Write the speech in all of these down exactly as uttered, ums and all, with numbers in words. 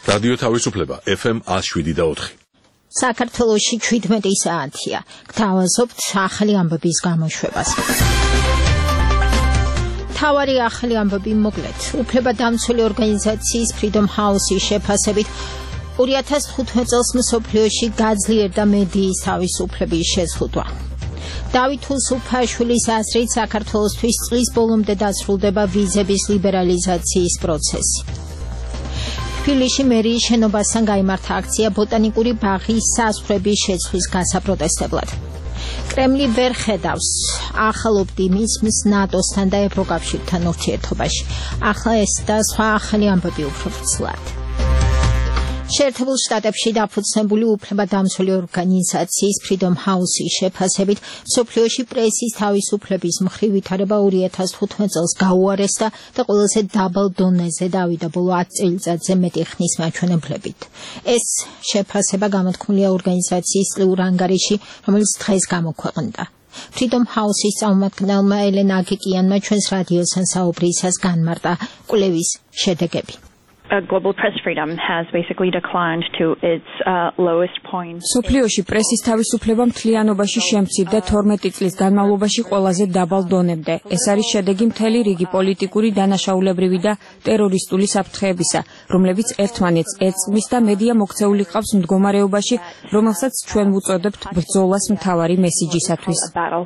რადიო თავისუფლება ეფ ემ one oh seven და four. საქართველოში seventeen საათია. გთავაზობთ ახალი ამბების გამოშვებას. თავარი ახალი ამბები მოკლედ. უფლებადამცველი ორგანიზაციის Freedom House-ის შეფასებით two thousand fifteen წელს მსოფლიოში გაძლიერდა მედიის თავისუფლების შეზღუდვა. დავით უსუფაშვილის აზრით საქართველოსთვის წლის ბოლომდე დასრულდება ვიზების ლიბერალიზაციის პროცესი. თბილისში მერიის შენობასთან გაიმართა აქცია ბოტანიკური ბაღის საზღვრების შეცვლის გასაპროტესტებლად. კრემლი ვერ ხედავს ახალ ოპტიმიზმს ნატოსთან და ევროკავშირთან ურთიერთობაში. ახლა ეს და სხვა ახალი ამბები უფრო ვრცლად. შეერთებულ შტატებში დაფუძნებული უფლებადამცველი ორგანიზაციის Freedom House-ის შეფასებით მსოფლიოში პრესის თავისუფლების მხრივ ვითარება two thousand fifteen წელს გაუარესდა და ყველაზე დაბალ დონეზე დავიდა ბოლო ten წელიწადზე მეტი ხნის მაჩვენებლებით. ეს შეფასება გამოთქმულია ორგანიზაციის წლიურ ანგარიში, რომელიც დღეს გამოქვეყნდა. Freedom House-ის წარმომადგენელმა ელენა აგიკიანმა ჩვენს რადიოსთან საუბრისას განმარტა კვლევის შედეგები. Uh, global press freedom has basically declined to its uh, lowest point. სოფლიოში პრესის თავისუფლება მთლიანობაში შემცირდა twelve წლის განმავლობაში ყველაზე დაბალ დონემდე. ეს არის შედეგი მთელი რიგი პოლიტიკური, დანაშაულებრივი და ტერორისტული საფრთხეებისა, რომლებიც ერთმანეთს ერწყმის და მედია მოქცეული ყავს მდგომარეობაში, რომელსაც ჩვენ ვუწოდებთ ბრძოლას მთავარი მესიჯისათვის.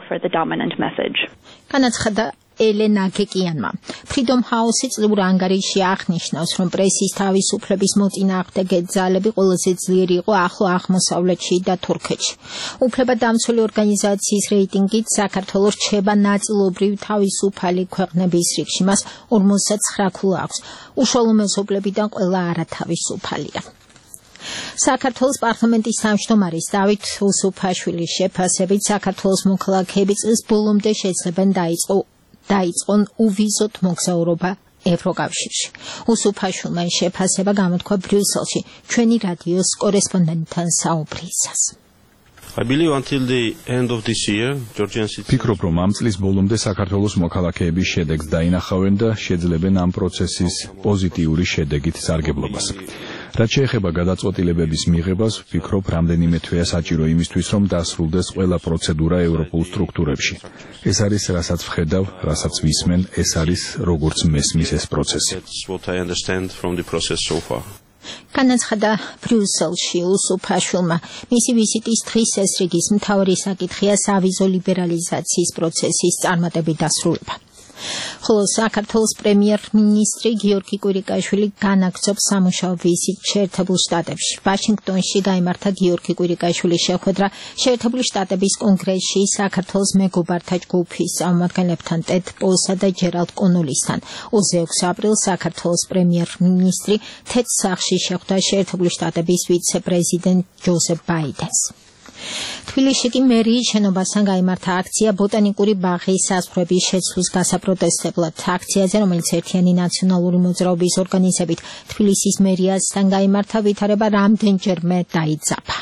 განაცხადა ელენა აგიკიანმა. Freedom House-ი წლიურ ანგარიში აღნიშნავს, რომ პრესის თავისუფლების მოწინააღმდეგე ძალები ყველაზე ძლიერი იყო ახლო აღმოსავლეთში და თურქეთში. უფლებადამცველი ორგანიზაციის რეიტინგით საქართველოს რჩება ნაწილობრივ თავისუფალი ქვეყნების რიგში, მას forty-nine ქულა აქვს. უშუალო მეზობლებიდან ყველა არათავისუფალია. საქართველოს პარლამენტის თავმჯდომარის დავით უსუფაშვილის შეფასებით საქართველოს მოქალაქეები წლის ბოლომდე შეძლებენ დაიწყო დაიწყონ უვიზოთ მოგზაურობა ევროკავშირში. უსუფაშვილმა შეფასება გამოთქვა ბრიუსელში ჩვენი რადიოს კორესპონდენტთან საუბრისას. I believe until the end of this year, Georgian citizens... ფიქრობ, რომ ამ წლის ბოლომდე საქართველოს მოქალაქეების შედეგს დაინახავენ და შეძლებენ ამ პროცესის პოზიტიური შედეგით სარგებლობას. რაც შეეხება გადაწყვეტილებების მიღებას, ვფიქრობ, რამდენიმე თვეა საჭირო იმისთვის, რომ დასრულდეს ყველა პროცედურა ევროპულ სტრუქტურებში. ეს არის, რასაც ვხედავ, რასაც ვისმენ, ეს არის, როგორც მესმის ეს პროცესი. That's what I understand from the process so far. განაცხადა ბრიუსელში უსუფაშვილმა. მისი ვიზიტის დღის ეს რიგის მთავარი საკითხია სავიზო ლიბერალიზაციის პროცესის წარმატებით დასრულება. ხოლო საქართველოს პრემიერ-მინისტრი გიორგი კვირიკაშვილი განაგრძობს სამუშაო ვიზიტს შეერთებულ შტატებში. ვაშინგტონში გაიმართა გიორგი კვირიკაშვილის შეხვედრა შეერთებული შტატების კონგრესში საქართველოს მეგობართა ჯგუფის წარმომადგენლებთან ტედ პოლსა და ჯერალდ კონოლისთან. twenty-six აპრილს საქართველოს პრემიერ-მინისტრი თეთრ სახლში შეხვდა შეერთებული შტატების ვიცე-პრეზიდენტ ჯოზეფ ბაიდენს. თბილისში კი მერიის შენობასთან გაიმართა აქცია ბოტანიკური ბაღის საზღვრების შეცვლის გასაპროტესტებლად. აქციაზე, რომელიც ერთიანი ნაციონალური მოძრაობის ორგანიზებით თბილისის მერიასთან გაიმართა, ვითარება რამდენჯერმე დაიძაბა.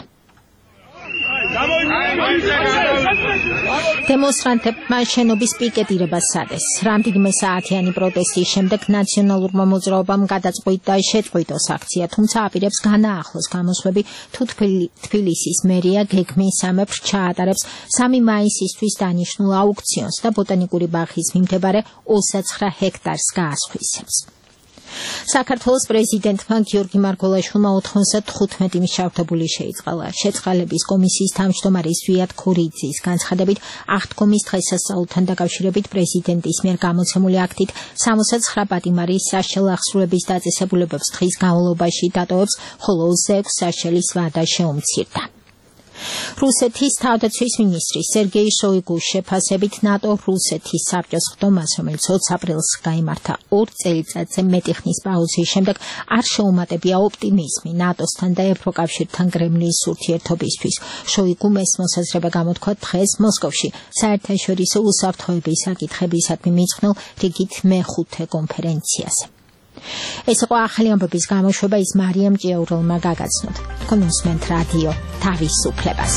დემონსტრანტებმა შენობის პიკეტირებას სცადეს. რამდენიმე საათიანი პროტესტის შემდეგ ნაციონალურმა მოძრაობამ გადაწყვიტა შეწყვიტოს აქცია, თუმცა აპირებს განაახლოს გამოსვლები, თუ თბილისის მერია გეგმისამებრ ჩაატარებს three მაისისთვის დანიშნულ აუქციონს და ბოტანიკური ბაღის მიმდებარე twenty-nine ჰექტარს გაასხვისებს. საქართველოს პრეზიდენტმა გიორგი მარგველაშვილმა ninety-five მშავდებული შეიწყალა. შეწყალების კომისიის თავმჯდომარის ზვიად ქორიძის განცხადებით, აღდგომის დღესასწაულთან დაკავშირებით პრეზიდენტის მიერ გამოცემული აქტით sixty-nine პატიმარის საშიელ აღსრულების დაწესებულებებს დღის განმავლობაში დატოვებს, ხოლო twenty-six საშიელის ვადა შეუმცირდა. რუსეთის თავდაცვის მინისტრი სერგეი შოიგუს შეფასებით ნატო რუსეთის საბჭოს ხდომას, რომელიც twenty აპრილს გაიმართა two წელიწადზე მეტი ხნის პაუზის შემდეგ, არ შეუმატებია ოპტიმიზმი ნატოსთან და ევროკავშირთან კრემლის ურთიერთობისთვის. შოიგუმ ეს მოსაზრება გამოთქვა დღეს მოსკოვში საერთაშორისო უსაფრთხოების საკითხებისადმი მიძღვნილ რიგით მეხუთე კონფერენციაზე. ეს იყო ახალი ამბების გამოშვება, ის მარიამ ჭიაურელმა გაგაცნოთ. თქვენ უსმენთ რადიო თავისუფლებას.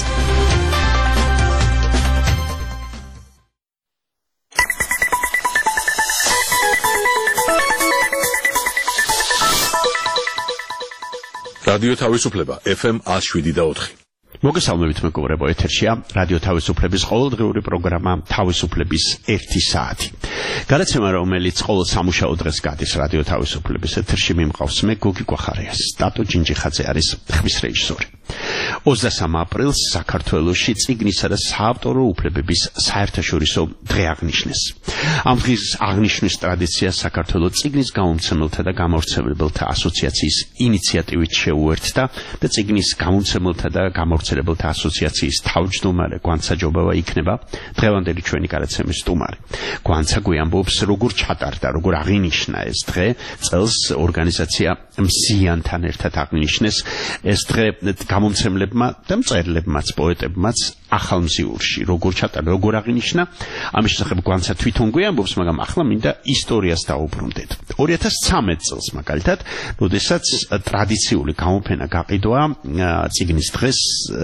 რადიო თავისუფლება F M one oh seven point four. მოგესალმებით მეგობრებო, ეთერშია რადიო თავისუფლების ყოველდღიური პროგრამა თავისუფლების ერთი საათი. გადაცემა, რომელიც ყოველ სამუშაო დღეს გადის რადიო თავისუფლების ეთერში, მიმყავს მე გოგი კვახარიას. სტატო ჯინჯიხაძე არის ხმის რეჟისორი. ოცდასამი აპრილს საქართველოში წიგნისა და საავტორო უფლებების საერთაშორისო დღე აღნიშნეს. ამ დღის აღნიშვნის ტრადიცია საქართველოს წიგნის გამომცემელთა და გამავრცელებელთა ასოციაციის ინიციატივით შეუერთდა და წიგნის გამომცემელთა და გამავრცელებელთა ასოციაციის თავმჯდომარე გვანცაჯობავა იქნება დღევანდელი ჩვენი გადაცემის სტუმარი. გვანცა გვიამბობს, როგორ ჩატარდა, როგორ აღინიშნა ეს დღე, წელს ორგანიზაცია მსიანთან ერთად აღნიშნეს ეს დღე გამომცემლებმა და მწერლებმაც, პოეტებმაც ახალმსიურში, როგორ ჩატარდა, როგორ აღინიშნა, ამის შესახებ გვანცა თვითონ გვიამბობს, მაგრამ ახლა მინდა ისტორიას დავუბრუნდეთ. ორი ათას ცხრამეტ წელს მაგალითად, როდესაც ტრადიციული გამოფენა გაყიდვა წიგნის დღეს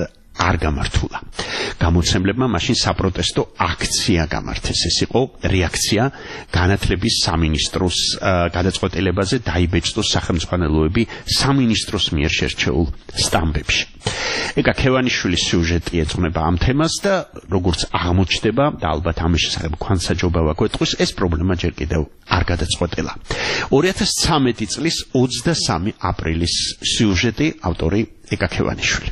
არ გამართულა. გამოცემლებმა მაშინ საპროტესტო აქცია გამართეს. ეს იყო რეაქცია განათლების სამინისტროს გადაწყვეტილებაზე დაიბეჭდოს სახელმძღვანელოები სამინისტროს მიერ შერჩეულ სტამბებში. ეკა ქევანიშვილის სიუჟეტი ეძღვნება ამ თემას და როგორც აღმოჩნდება და ალბათ ამის შესახებ გვანცაჯობავა გვეტყვის, ეს პრობლემა ჯერ კიდევ არ გადაწყვეტილა. ორი ათას ცხრამეტი წლის ოცდასამი აპრილის სიუჟეტი, ავტორი ეკა ქევანიშვილი.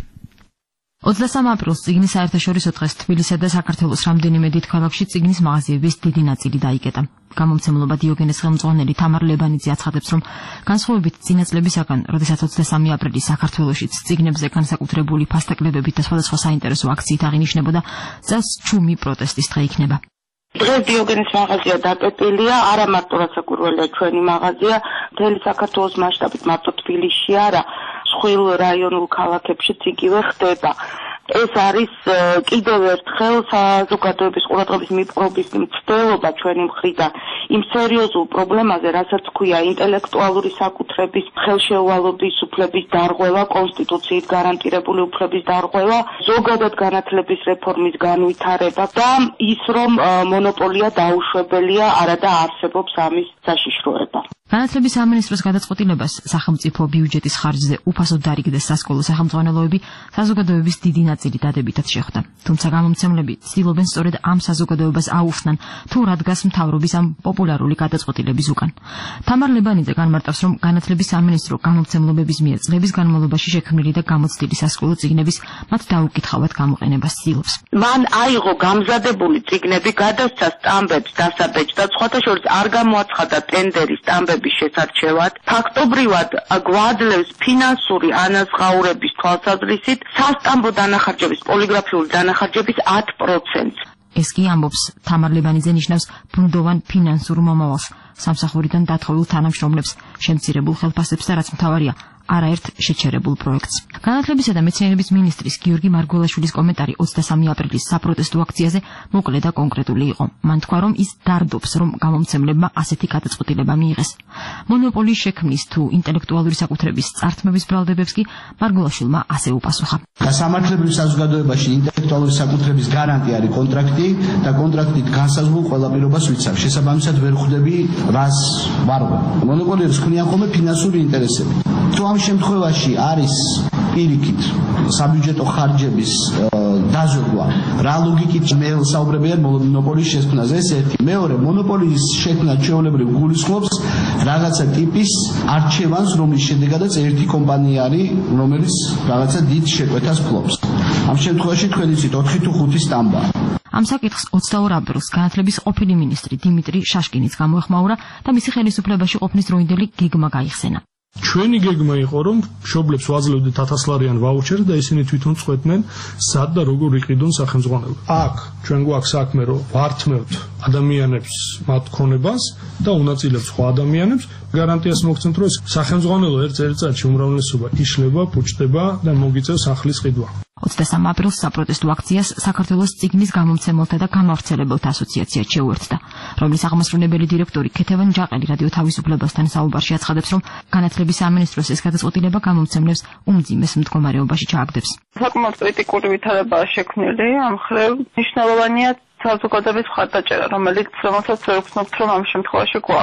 ოცდასამი აპრილს წიგნის საერთაშორისო დღეს თბილისსა და საქართველოს რამდენიმე დიდ ქალაქში წიგნის მაღაზიების დიდი ნაწილი დაიკეტა. გამომცემლობა დიოგენეს ხელმძღვანელი თამარ ლებანიძე აცხადებს, რომ განსხვავებით წინა წლებისაგან, როდესაც ოცდასამი აპრილის საქართველოშიც წიგნებზე განსაკუთრებული ფასტაკლებებით და სხვადასხვა საინტერესო აქციით აღინიშნებოდა, წელს ჩუმი პროტესტის დღე იქნება. დღეს დიოგენეს მაღაზია დაკეტილია, არა მარტო რასაკვირველია ჩვენი მაღაზია, მთელი საქართველოს მასშტაბით, მარტო თბილისში არა, სხვილ რაიონულ ქალაქებშიც იგივე ხდება. ეს არის კიდევ ერთხელ საზოგადოების ყურადღების მიპყრობის მცდელობა ჩვენი მხრიდან იმ სერიოზულ პრობლემაზე, რასაც ქვია ინტელექტუალური საკუთრების ხელშეუვალობის უფლების დარღვევა, კონსტიტუციით გარანტირებული უფლების დარღვევა, ზოგადად განათლების რეფორმის განვითარება და ის, რომ მონოპოლია დაუშვებელია, არადა არსებობს ამის საშიშროება. განათლების სამინისტროს გადაწყვეტილებას სახელმწიფო ბიუჯეტის ხარჯზე უფასოდ დარიგდეს სასკოლო სახელმძღვანელოები საზოგადოების დიდი ნაწილი დადებითად შეხვდა. თუმცა გამომცემლები ცდილობენ სწორედ ამ საზოგადოებას აუხსნან, თუ რადგას მთავრობის ამ პოპულარული გადაწყვეტილების უკან. თამარ ლებანიძე განმარტავს, რომ განათლების სამინისტრო გამომცემლობების მიერ წლების განმავლობაში შექმნილი და გამოცდილი სასკოლო წიგნების მათ დაუკითხავად გამოყენებას ცდილობს. მან აიღო გამზადებული წიგნები, გადასცა სტამბებს დასაბეჭ და სხვათა შორის არ გამოაცხადა ტენდერი სტამბების შესარჩევად, ფაქტობრივად გვაძლევს ფინანსური ანაზღაურების თვალსაზრისით სასტამბო დანახარჯების, პოლიგრაფიული დანახარჯების ათი პროცენტს. ეს კი ამბობს თამარ ლებანიძე ნიშნავს ბუნდოვან ფინანსურ მომავალს, სამსახურიდან დათხოვილ თანამშრომლებს, შემცირებულ ხელფასებს და რაც მთავარია, არაერთ შეჩერებულ პროექტს. განათლებისა და მეცნიერების მინისტრის გიორგი მარგველაშვილის კომენტარი ოცდასამი აპრილის საპროტესტო აქციაზე მოკლე და კონკრეტული იყო. მან თქვა, რომ ის დარდობს, რომ გამომცემლებმა ასეთი გადაწყვეტილება მიიღეს. მონოპოლიის შექმნის თუ ინტელექტუალური საკუთრების წართმების ბრალდებებს კი მარგველაშვილმა ასე უპასუხა. სამართლებრივ საზოგადოებაში ინტელექტუალური საკუთრების გარანტი არის კონტრაქტი და კონტრაქტით განსაზღვრულ ყველა პირობას ვიცავ. შესაბამისად ვერ ხვდები რას ვარღვე. მონოპოლიებს ქმნიან ხოლმე ფინანსური ინტერესები. თუ ამ შემთხვევაში არის პირიქით საბიუჯეტო ხარჯების დაზოგვა, რა ლოგიკით მე საუბრები არ მონოპოლიის შექმნაზე, ეს ერთი. მეორე, მონოპოლიის შექმნა ჩვეულებრივ გულისხმობს რაღაცა ტიპის არჩევანს, რომლის შედეგადაც ერთი კომპანია არის, რომელიც რაღაცა დიდ შეკვეთას ფლობს. ამ შემთხვევაში თქვენ იცით ოთხი თუ ხუთი სტამბა. ამ საკითხს ოცდაორ აპრილს განათლების ყოფილი მინისტრი დიმიტრი შაშკინიც გამოეხმაურა და მისი ხელისუფლებაში ყოფნის დროინდელი გეგმა გაიხსენა. ჩვენი გეგმა იყო, რომ მშობლებს ვაძლევდეთ ათასლარიან ვაუჩერს და ისინი თვითონ წყვეტდნენ სად და როგორ იყიდონ სახელმძღვანელო. აქ ჩვენ გვაქვს საქმე, რომ ვართმევთ ადამიანებს მათ ქონებას და უნაწილებთ სხვა ადამიანებს, გარანტიას მოგცემთ, რომ სახელმძღვანელო ერთ წელიწადში უმრავლესობა იშლება, პუჭდება და მოგიწევს ახლის ყიდვა. ოცდასამი აპრილს საპროტესტო აქციას საქართველოს წიგნის გამომცემელთა და გამავრცელებელთა ასოციაცია შეუერთდა, რომლის აღმასრულებელი დირექტორი ქეთევან ჯაყელი რადიო თავისუფლებასთან საუბარში აცხადებს, რომ განათლების სამინისტროს ეს გადაწყვეტილება გამომცემლებს უმძიმეს მდგომარეობაში ჩააგდებს. საკმაოდ კრიტიკული ვითარებაა შექმნილი, ამ მხრივ მნიშვნელოვანია საზოგადოების მხარდაჭერა, რომელიც რომელსაც ვერ ვქნობთ, რომ ამ შემთხვევაში გვაქვს.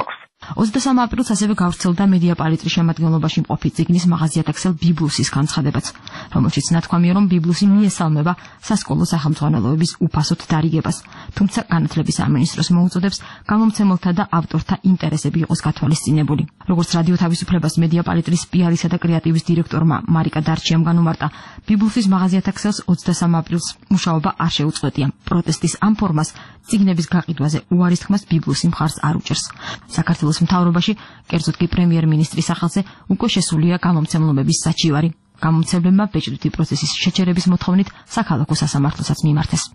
ოცდასამი აპრილს ასევე გავრცელდა მედია პალიტრის შემადგენლობაში მყოფი წიგნის მაღაზიათა ქსელ ბიბლუსის განცხადებაც, რომელშიც ნათქვამია, რომ ბიბლუსი მიესალმება სასკოლო სახელმძღვანელოების უფასოდ დარიგებას, თუმცა განათლების სამინისტროს მოუწოდებს გამომცემელთა და ავტორთა ინტერესები იყოს გათვალისწინებული. როგორც რადიო თავისუფლებას მედია პალიტრის პიარისა და კრეატივის დირექტორმა მარიკა დარჩიამ განუმარტა, ბიბლუსის მაღაზიათა ქსელს ოცდასამი აპრილს მუშაობა არ შეუწყვეტია. პროტესტის ამ ფორმას წიგნების გაყიდვაზე უარის თქმას ბიბლუსი მხარს არ უჭერს. საქართველოს მთავრობაში, კერძოდ კი პრემიერ-მინისტრის სახელზე უკვე შესულია გამომცემლობების საჩივარი. გამომცემლებმა ბეჭდვითი პროცესის შეჩერების მოთხოვნით საქალაქო სასამართლოსაც მიმართეს.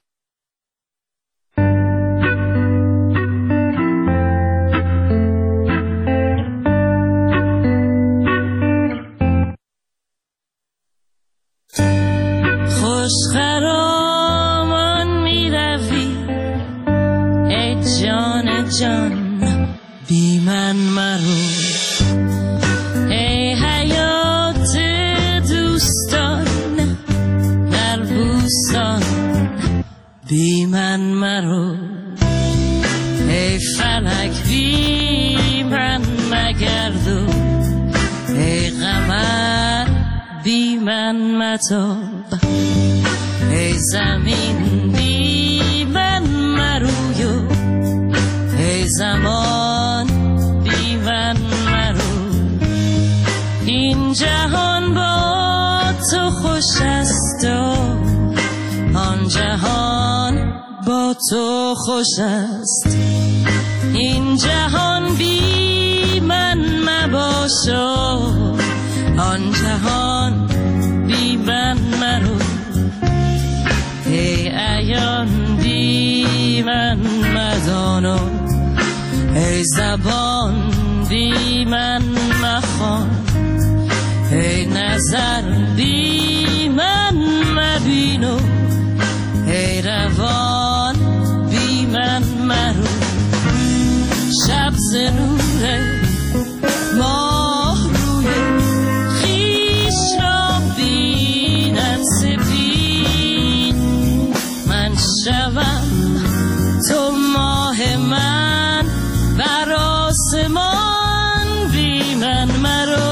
بی من مرو ای حیات دوستان در بوستان بی من مرو ای فلک بی من مگردو ای قمر بی من متاب ای زمین بی من مرویو ای زمان بی من مرو این جهان با تو خوش است و آن جهان با تو خوش است این جهان بی من مباش و آن جهان بی من مرو ای عیان بی من مدانو ای زبان بی من مخوان ای نظر بی من مبینو ای روان بی من مرو شب ز نور ماه روی خویش را بیند سپید من شوم تو ماه من بر آسمان بی من مرو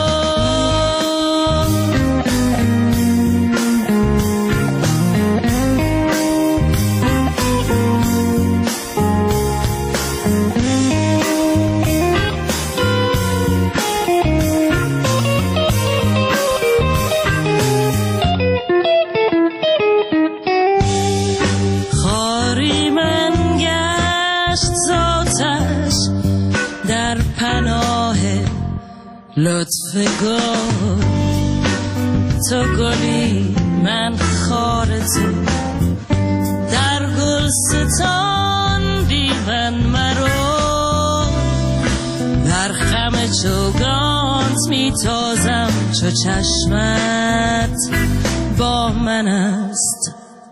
خاری من گشت ذاتش در پناه لطف گل تو گلی من خار تو در گلستان بی من مرو در خم چوگانت میتازم چو چشمت با من است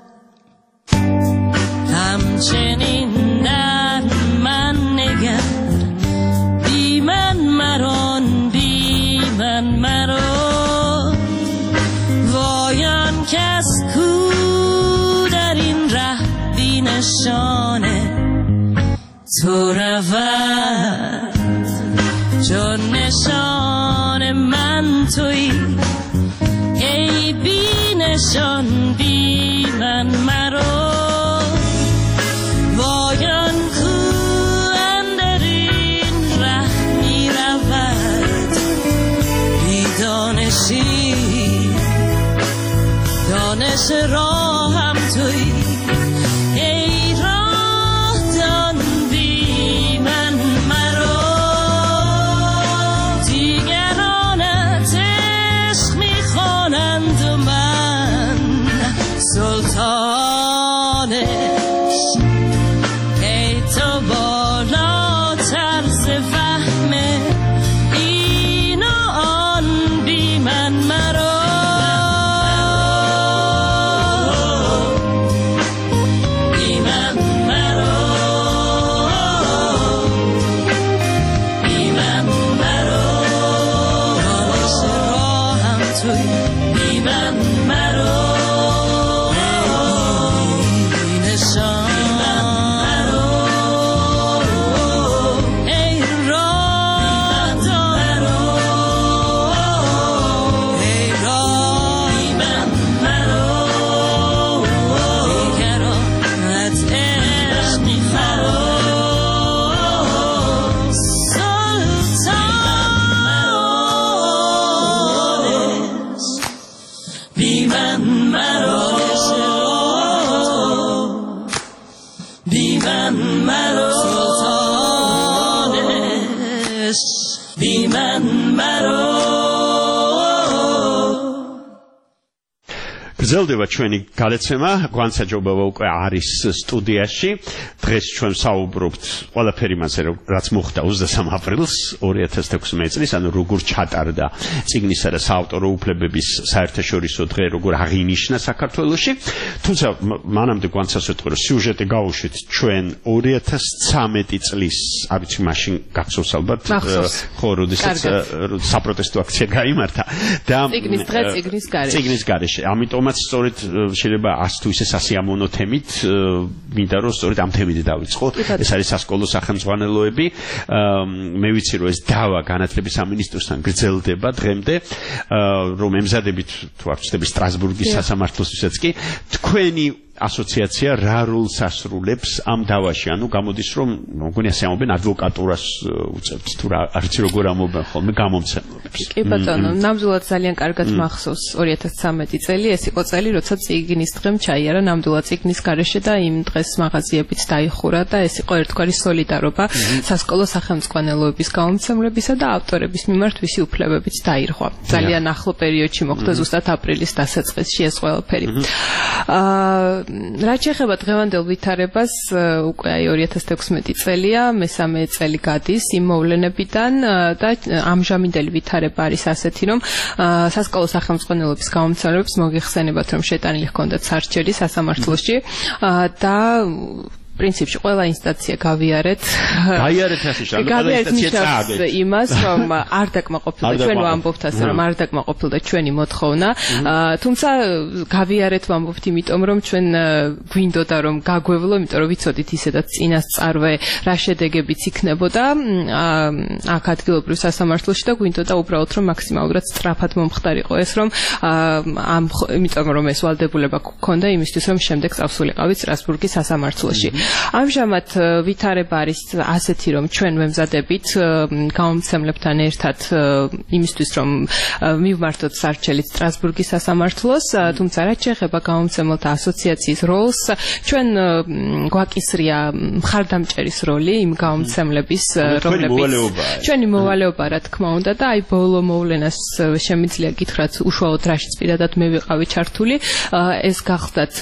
همچنین در من نگر بی من مران بی من مرو وایان کس کو در این ره بی نشانه تو رود چون نشان من توی ای بی نشان بی من مرو وایان کو اندر این ره می رود بی دانشی دانش راه هم توی ای راه دان بی من مرو دیگرانت عشق می خوانند و من من مرا سلطانش بی من مرا გრძელდება ჩვენი გადაცემა, განსაჯობება უკვე არის სტუდიაში. დღეს ჩვენ საუბრობთ ყველაფერი მასე, რაც მოხდა ოცდასამ აპრილს ორი ათას ექვსმეტ წლის, ანუ როგორ ჩატარდა წიგნისა და საავტორო უფლებების საერთაშორისო დღე, როგორ აღინიშნა საქართველოში. თუმცა მანამდე განსაცდელია, რომ სიუჟეტი გავუშვით ჩვენ ორი ათას ცამეტი წლის, არ ვიცი მაშინ გახსოვს ალბათ, ხო, როდესაც საპროტესტო აქცია გაიმართა და წიგნის დღე წიგნის გარეშე. წიგნის გარეშე. ამიტომაც სწორედ შეიძლება არც თუ ისე სასიამოვნო თემით მინდა რომ სწორედ ამ თემით დავიწყოთ. ეს არის სასკოლო სახელმძღვანელოები. მე ვიცი რომ ეს დავა განათლების სამინისტროსთან გრძელდება დღემდე, რომ ემზადებით თუ არ ვცდები სტრასბურგის სასამართლოსთვისაც კი თქვენი ასოციაცია რა როლს ასრულებს ამ დავაში? ანუ გამოდის რომ მგონი ასე ამობენ ადვოკატურას უწევთ თუ რა არც როგორ ამობენ ხოლმე გამომცემლებს. კი ბატონო, ნამდვილად ძალიან კარგად მახსოვს ორი ათას ცამეტი წელი, ეს იყო წელი, როცა წიგნის დღემ ჩაიარა ნამდვილად წიგნის გარეშე და იმ დღეს მაღაზიებიც დაიხურა და ეს იყო ერთგვარი სოლიდარობა სასკოლო სახელმძღვანელოების გამომცემლებისა და ავტორების მიმართ, ვისი უფლებებიც დაირღვა. ძალიან ახლო პერიოდში მოხდა, ზუსტად აპრილის დასაწყისში ეს ყველაფერი. აა რაც შეეხება დღევანდელ ვითარებას, უკვე აი ორი ათას ექვსმეტი წელია, მესამე წელი გადის იმ მოვლენებიდან და ამჟამინდელი ვითარება არის ასეთი, რომ სასკოლო სახელმძღვანელოების გამომცემლებს მოგიხსენებათ, რომ შეტანილი ჰქონდათ სარჩელი სასამართლოში და პრინციპში ყველა ინსტანცია გავიარეთ. გაიარეთ ასე შანო, ყველა ინსტანცია წააგეთ. იმას, რომ არ დაკმაყოფილდა ჩვენ ვამბობთ ასე, რომ არ დაკმაყოფილდა ჩვენი მოთხოვნა. თუმცა გავიარეთ ვამბობთ, იმიტომ რომ ჩვენ გვინდოდა რომ გაგვევლო, იმიტომ რომ ვიცოდით ისედაც წინასწარვე რა შედეგებიც იქნებოდა აქ ადგილობრივ სასამართლოში და გვინდოდა უბრალოდ რომ მაქსიმალურად სწრაფად მომხდარიყო ეს, რომ ამ იმიტომ რომ ეს ვალდებულება გქონდა იმისთვის, რომ შემდეგ წავსულიყავით სტრასბურგის სასამართლოში. ამჟამად ვითარება არის ასეთი, რომ ჩვენ ვემზადებით გამომცემლებთან ერთად იმისთვის, რომ მივმართოთ სარჩელით სტრასბურგის სასამართლოს, თუმცა რაც შეეხება გამომცემელთა ასოციაციის როლს, ჩვენ გვაკისრია მხარდამჭერის როლი იმ გამომცემლების, რომლებიც ჩვენი მოვალეობა, რა თქმა უნდა, და აი ბოლო მოვლენას შემიძლია გითხრათ, უშუალოდ რაშიც პირადად მე ვიყავი ჩართული, ეს გახდათ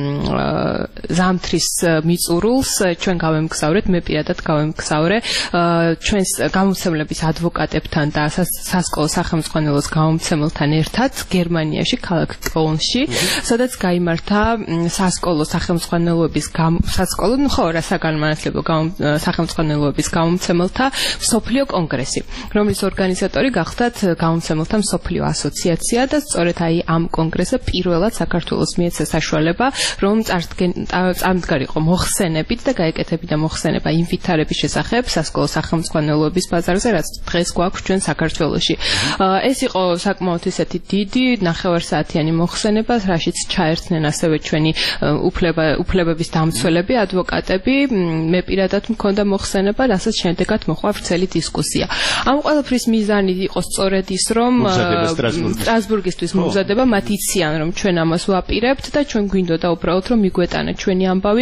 ზამთრის მიწურულს ჩვენ გავემგზავრეთ, მე პირადად გავემგზავრე ჩვენს გამომცემლების ადვოკატებთან და სასკოლო სახელმძღვანელოს გამომცემელთან ერთად გერმანიაში, ქალაქ კოლნში, სადაც გაიმართა სასკოლო სახელმძღვანელოების სასკოლო, ხო, რა საგანმანათლებლო სახელმძღვანელოების გამომცემელთა მსოფლიო კონგრესი, რომლის ორგანიზატორი გახდათ გამომცემელთა მსოფლიო ასოციაცია და სწორედ აი ამ კონგრესზე პირველად საქართველოს მიეცა საშუალება, რომ წამდგარიყო მოხსენებით და გაეკეთებინა მოხსენება იმ ვითარების შესახებ სასკოლო სახელმძღვანელოების ბაზარზე, რაც დღეს გვაქვს ჩვენ საქართველოში. ეს იყო საკმაოდ ისეთი დიდი ნახევარსაათიანი მოხსენება, რაშიც ჩაერთნენ ასევე ჩვენი უფლებების დამცველები, ადვოკატები, მე პირადად მქონდა მოხსენება, რასაც შემდეგაც მოხდა ვრცელი დისკუსია. ამ ყველაფრის მიზანი იყო სწორედ ის, რომ სტრასბურგისთვის მომზადება, მათ იციან, რომ ჩვენ ამას ვაპირებთ და ჩვენ გვინდოდა უბრალოდ რომ მიგვეტანა ჩვენი ამბავი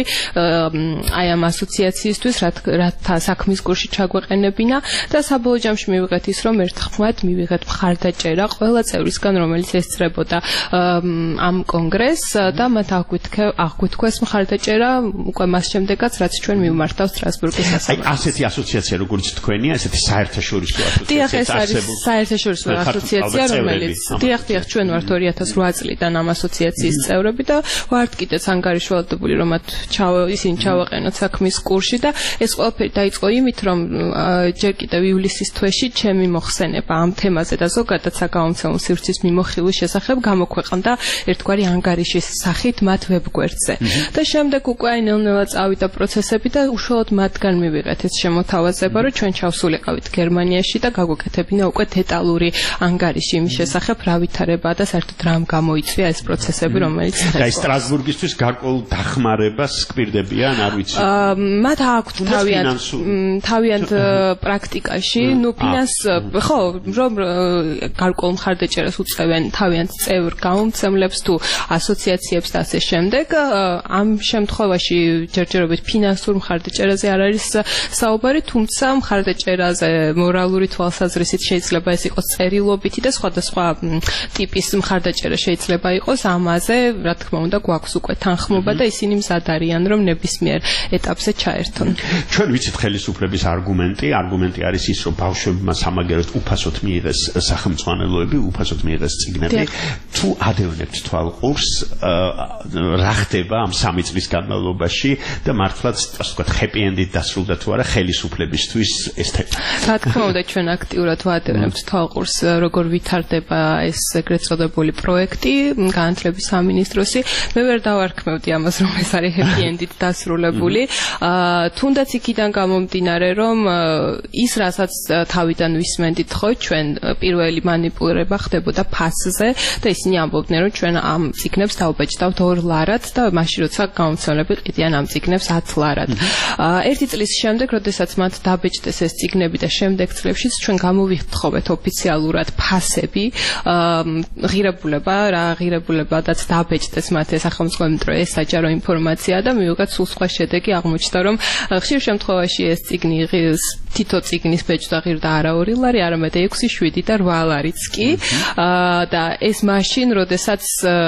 აი ამ ასოციაციისთვის, რათა საქმის კურსში ჩაგვეყენებინა და საბოლოო ჯამში მივიღეთ ის, რომ ერთხმად მივიღეთ მხარდაჭერა ყველა წევრისგან, რომელიც ესწრებოდა ამ კონგრესს და მათ აღგვითქვეს მხარდაჭერა უკვე მას შემდეგაც, რაც ჩვენ მივმართავთ სტრასბურგის სასამართლოში. აი ასეთი ასოციაცია როგორც თქვენია, ესეთი საერთაშორისო ასოციაცია არსებობს. საერთაშორისო ასოციაცია, რომელიც დიახ, დიახ, ჩვენ ვართ ორი ათას ოთხ წლიდან ამ ასოციაციის წევრები და ვართ კიდეც ანგარიშვალდებული, რომ მათ ისინი ჩავაყენოთ საქმის კურსში და ეს ყველაფერი დაიწყო იმით, რომ ჯერ კიდევ ივლისის თვეში ჩემი მოხსენება ამ თემაზე და ზოგადად საგამომცემლო სივრცის მიმოხილვის შესახებ გამოქვეყნდა ერთგვარი ანგარიშის სახით მათ ვებგვერდზე. და შემდეგ უკვე აი ნელ-ნელა წავიდა პროცესები და უშუალოდ მათგან მივიღეთ ეს შემოთავაზება, რომ ჩვენ ჩავსულიყავით გერმანიაში და გაგვეკეთებინა უკვე დეტალური ანგარიში იმის შესახებ, რა ვითარებაა და საერთოდ რამ გამოიწვია ეს პროცესები, რომელიც და სტრასბურგისთვის გარკვეულ დახმარებას გვპირდებია ან არ ვიცი. მათ აქვთ თავიანთ თავიანთ პრაქტიკაში, ნუ ფინანს ხო, რომ გარკვეულ მხარდაჭერას უწევენ თავიანთ წევრ გამომცემლებს თუ ასოციაციებს და ასე შემდეგ. ამ შემთხვევაში ჯერჯერობით ფინანსურ მხარდაჭერაზე არ არის საუბარი, თუმცა მხარდაჭერაზე მორალური თვალსაზრისით შეიძლება ეს იყოს წერილობითი და სხვადასხვა ტიპის მხარდაჭერა შეიძლება იყოს. ამაზე, რა თქმა უნდა, გვაქვს უკვე თანხმობა და ისინი მზად არიან, რომ ნებისმიერ ეტაპზე ჩაერთონ. ჩვენ ვიცით ხელისუფლების არგუმენტი, არგუმენტი არის ის, რომ ბავშვებმა სამაგეროდ უფასოდ მიიღეს სახელმწიფოებები, უფასოდ მიიღეს წიგნები. თუ ადევნებთ თვალყურს, რა ხდება ამ სამი წლის განმავლობაში და მართლაც, ასე ვთქვათ, happy end-ით დასრულდა თუ არა ხელისუფლებისთვის ეს თემა. რა თქმა უნდა, ჩვენ აქტიურად ვადევნებთ თვალყურს, როგორ ვითარდება ეს ეგრეთ წოდებული პროექტი, განათლების სამინისტროსი. მე ვერ დავარქმევდი ამას, რომ ეს არის happy end-ით დასრულებული. თუნდაც იქიდან გამომდინარე, რომ ის რასაც თავიდან ვისმენდით ხო, ჩვენ პირველი манипуლირება ხდებოდა ფასზე და ისინი ამბობდნენ, რომ ჩვენ ამ წიგნებს დავბეჭდავთ ორ ლარად და მაშინ როცა გამომცემლები ყიდიან ამ წიგნებს ათ ლარად. ერთი წლის შემდეგ, როდესაც მათ დაბეჭდეს ეს წიგნები და შემდეგ წლებშიც ჩვენ გამოვიხთხოვეთ ოფიციალურად ფასები, ღირებულება, რა ღირებულებადაც დაბეჭდეს მათ ეს სახელმწიფო ეს საჯარო ინფორმაცია და მივიღეთ სულ სხვა შედეგი. აღმოჩნდა, რომ ხშირ შემთხვევაში ეს წიგნი თითო წიგნის ბეჭდა ღირდა არა ორი ლარი, არამედ ექვსი, შვიდი და რვა ლარიც კი. და ეს მაშინ, როდესაც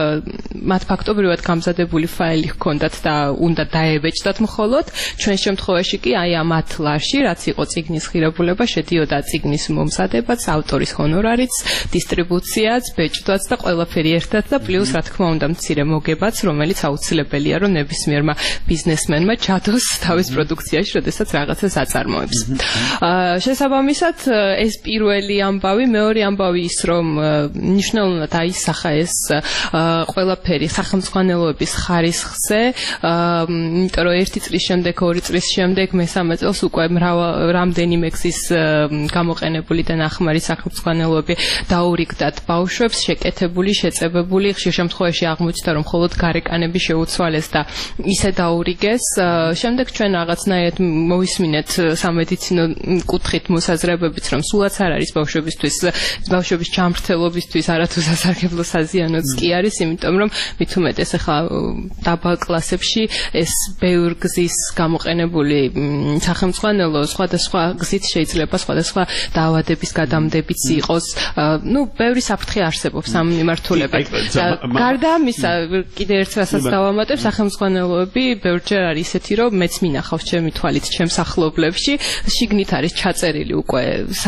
მათ ფაქტობრივად გამზადებული ფაილი ჰქონდათ და უნდა დაებეჭდათ მხოლოდ, ჩვენ შემთხვევაში კი აი ამ ათ ლარში, რაც იყო წიგნის ღირებულება, შედიოდა წიგნის მომზადებაც, ავტორის ჰონორარიც, დისტრიბუციაც, ბეჭდვაც და ყველაფერი ერთად და პლუს რა თქმა უნდა მცირე მოგებაც, რომელიც აუცილებელია, რომ ნებისმიერმა ბიზნესმენმა ჩადოს თავის პროდუქციაში, როდესაც რაღაცას აწარმოებს. შესაბამისად, ეს პირველი ამბავი, მეორე ამბავი ის, რომ მნიშვნელოვნად აისახა ეს ყველაფერი სახელმწიფოების ხარისხზე, იმიტომ რომ ერთი წლის შემდეგ, ორი წლის შემდეგ, მესამე წელს უკვე რამდენიმე გზის გამოყენებული და ნახმარი სახელმწიფოები დაურიგდათ ბავშვებს, შეკეთებული, შეწებებული, ხშირ შემთხვევაში აღმოჩნდა, რომ მხოლოდ გარეკანები შეუცვალეს და ისე დაურიგეს. შემდეგ ჩვენ რაღაცნაირად მოვისმინეთ სამედიცინო კუთხით მოსაზრებებით, რომ სულაც არ არის ბავშვებისთვის, ბავშვების ჯანმრთელობისთვის არათუ სასარგებლო საზიანოც კი არის, იმიტომ რომ მით უმეტეს ახლა დაბალ კლასებში ეს ბევრ გზის გამოყენებული სახელმწიფო სხვადასხვა გზით შეიძლება სხვადასხვა დაავადების გადამდებიც იყოს. ნუ ბევრი საფრთხე არსებობს ამ მიმართულებად. გარდა ამისა, კიდე ერთ რასაც დავამატებ, სახელმწიფოები ბევრჯერ არის ისეთი, რომ მეც მინახავს ჩემი თვალით ჩემს ახლობლებში, შიგნით არის ჩაწერილი უკვე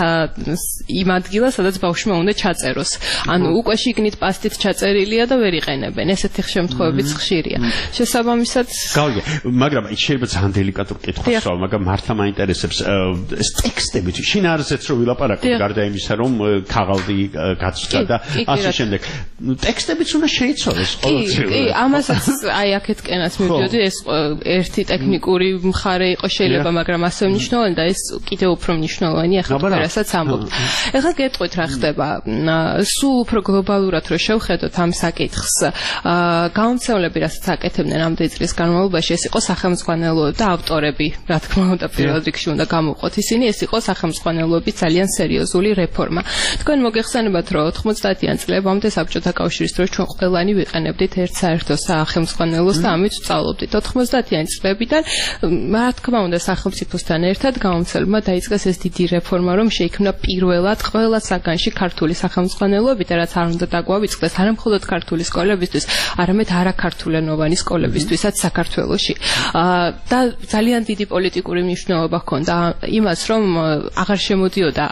იმ ადგილას, სადაც ბავშვმა უნდა ჩაწეროს. ანუ უკვე შიგნით პასტით ჩაწერილია და ვერ იყენებენ. ესეთი შემთხვევებიც ხშირია. შესაბამისად, გავიგე, მაგრამ შეიძლება ძალიან დელიკატურ კითხვას ვსვამ, მაგრამ მართლა მაინტერესებს ეს ტექსტები, შინაარსიც რო ვილაპარაკოთ, გარდა იმისა, რომ ქაღალდი გაცვდა და ასე შემდეგ. ტექსტებიც უნდა შეიცვალოს ყოველწლიურად. კი, ამასაც აი აქეთკენაც მივდიოდი, ეს ერთი ტექნიკური მხარე იყო შეიძლება, მაგრამ ასე მნიშვნელოვანი და ეს კიდევ უფრო მნიშვნელოვანი ახლა რასაც ამბობ. ეხლა გეტყვით რა ხდება. სულ უფრო გლობალურად რო შევხედოთ ამ საკითხს, გამომცემლები რასაც აკეთებდნენ ამდენი წლის განმავლობაში, ეს იყო სახელმწიფო და ავტორები, რა თქმა უნდა, პირველ რიგში უნდა გამოვყოთ ისინი, ეს იყო სახელმწიფოების ძალიან სერიოზული რეფორმა. თქვენ მოგეხსენებათ, რომ ოთხმოცდაათიან წლებამდე საბჭოთა კავშირის დროს ჩვენ ყველანი ვიყენებდით ერთ საერთო სახელმწიფოს და ამით ვსწავლობდით. ოთხმოცდაათიანი წლებიდან, რა თქმა უნდა, სახელმწიფოსთან ერთად გამომცემლებმა დაიწყეს ეს დიდი რეფორმა, რომ შეიქმნა პირველად ყველა საგანში ქართული სახელმწიფოები და რაც არ უნდა დაგვავიწყდეს, არა მხოლოდ ქართული სკოლებისთვის, არამედ არაქართულენოვანი სკოლებისთვისაც საქართველოში. და ძალიან დიდი პოლიტიკური მნიშვნელობა ჰქონდა იმას, რომ აღარ შემოდიოდა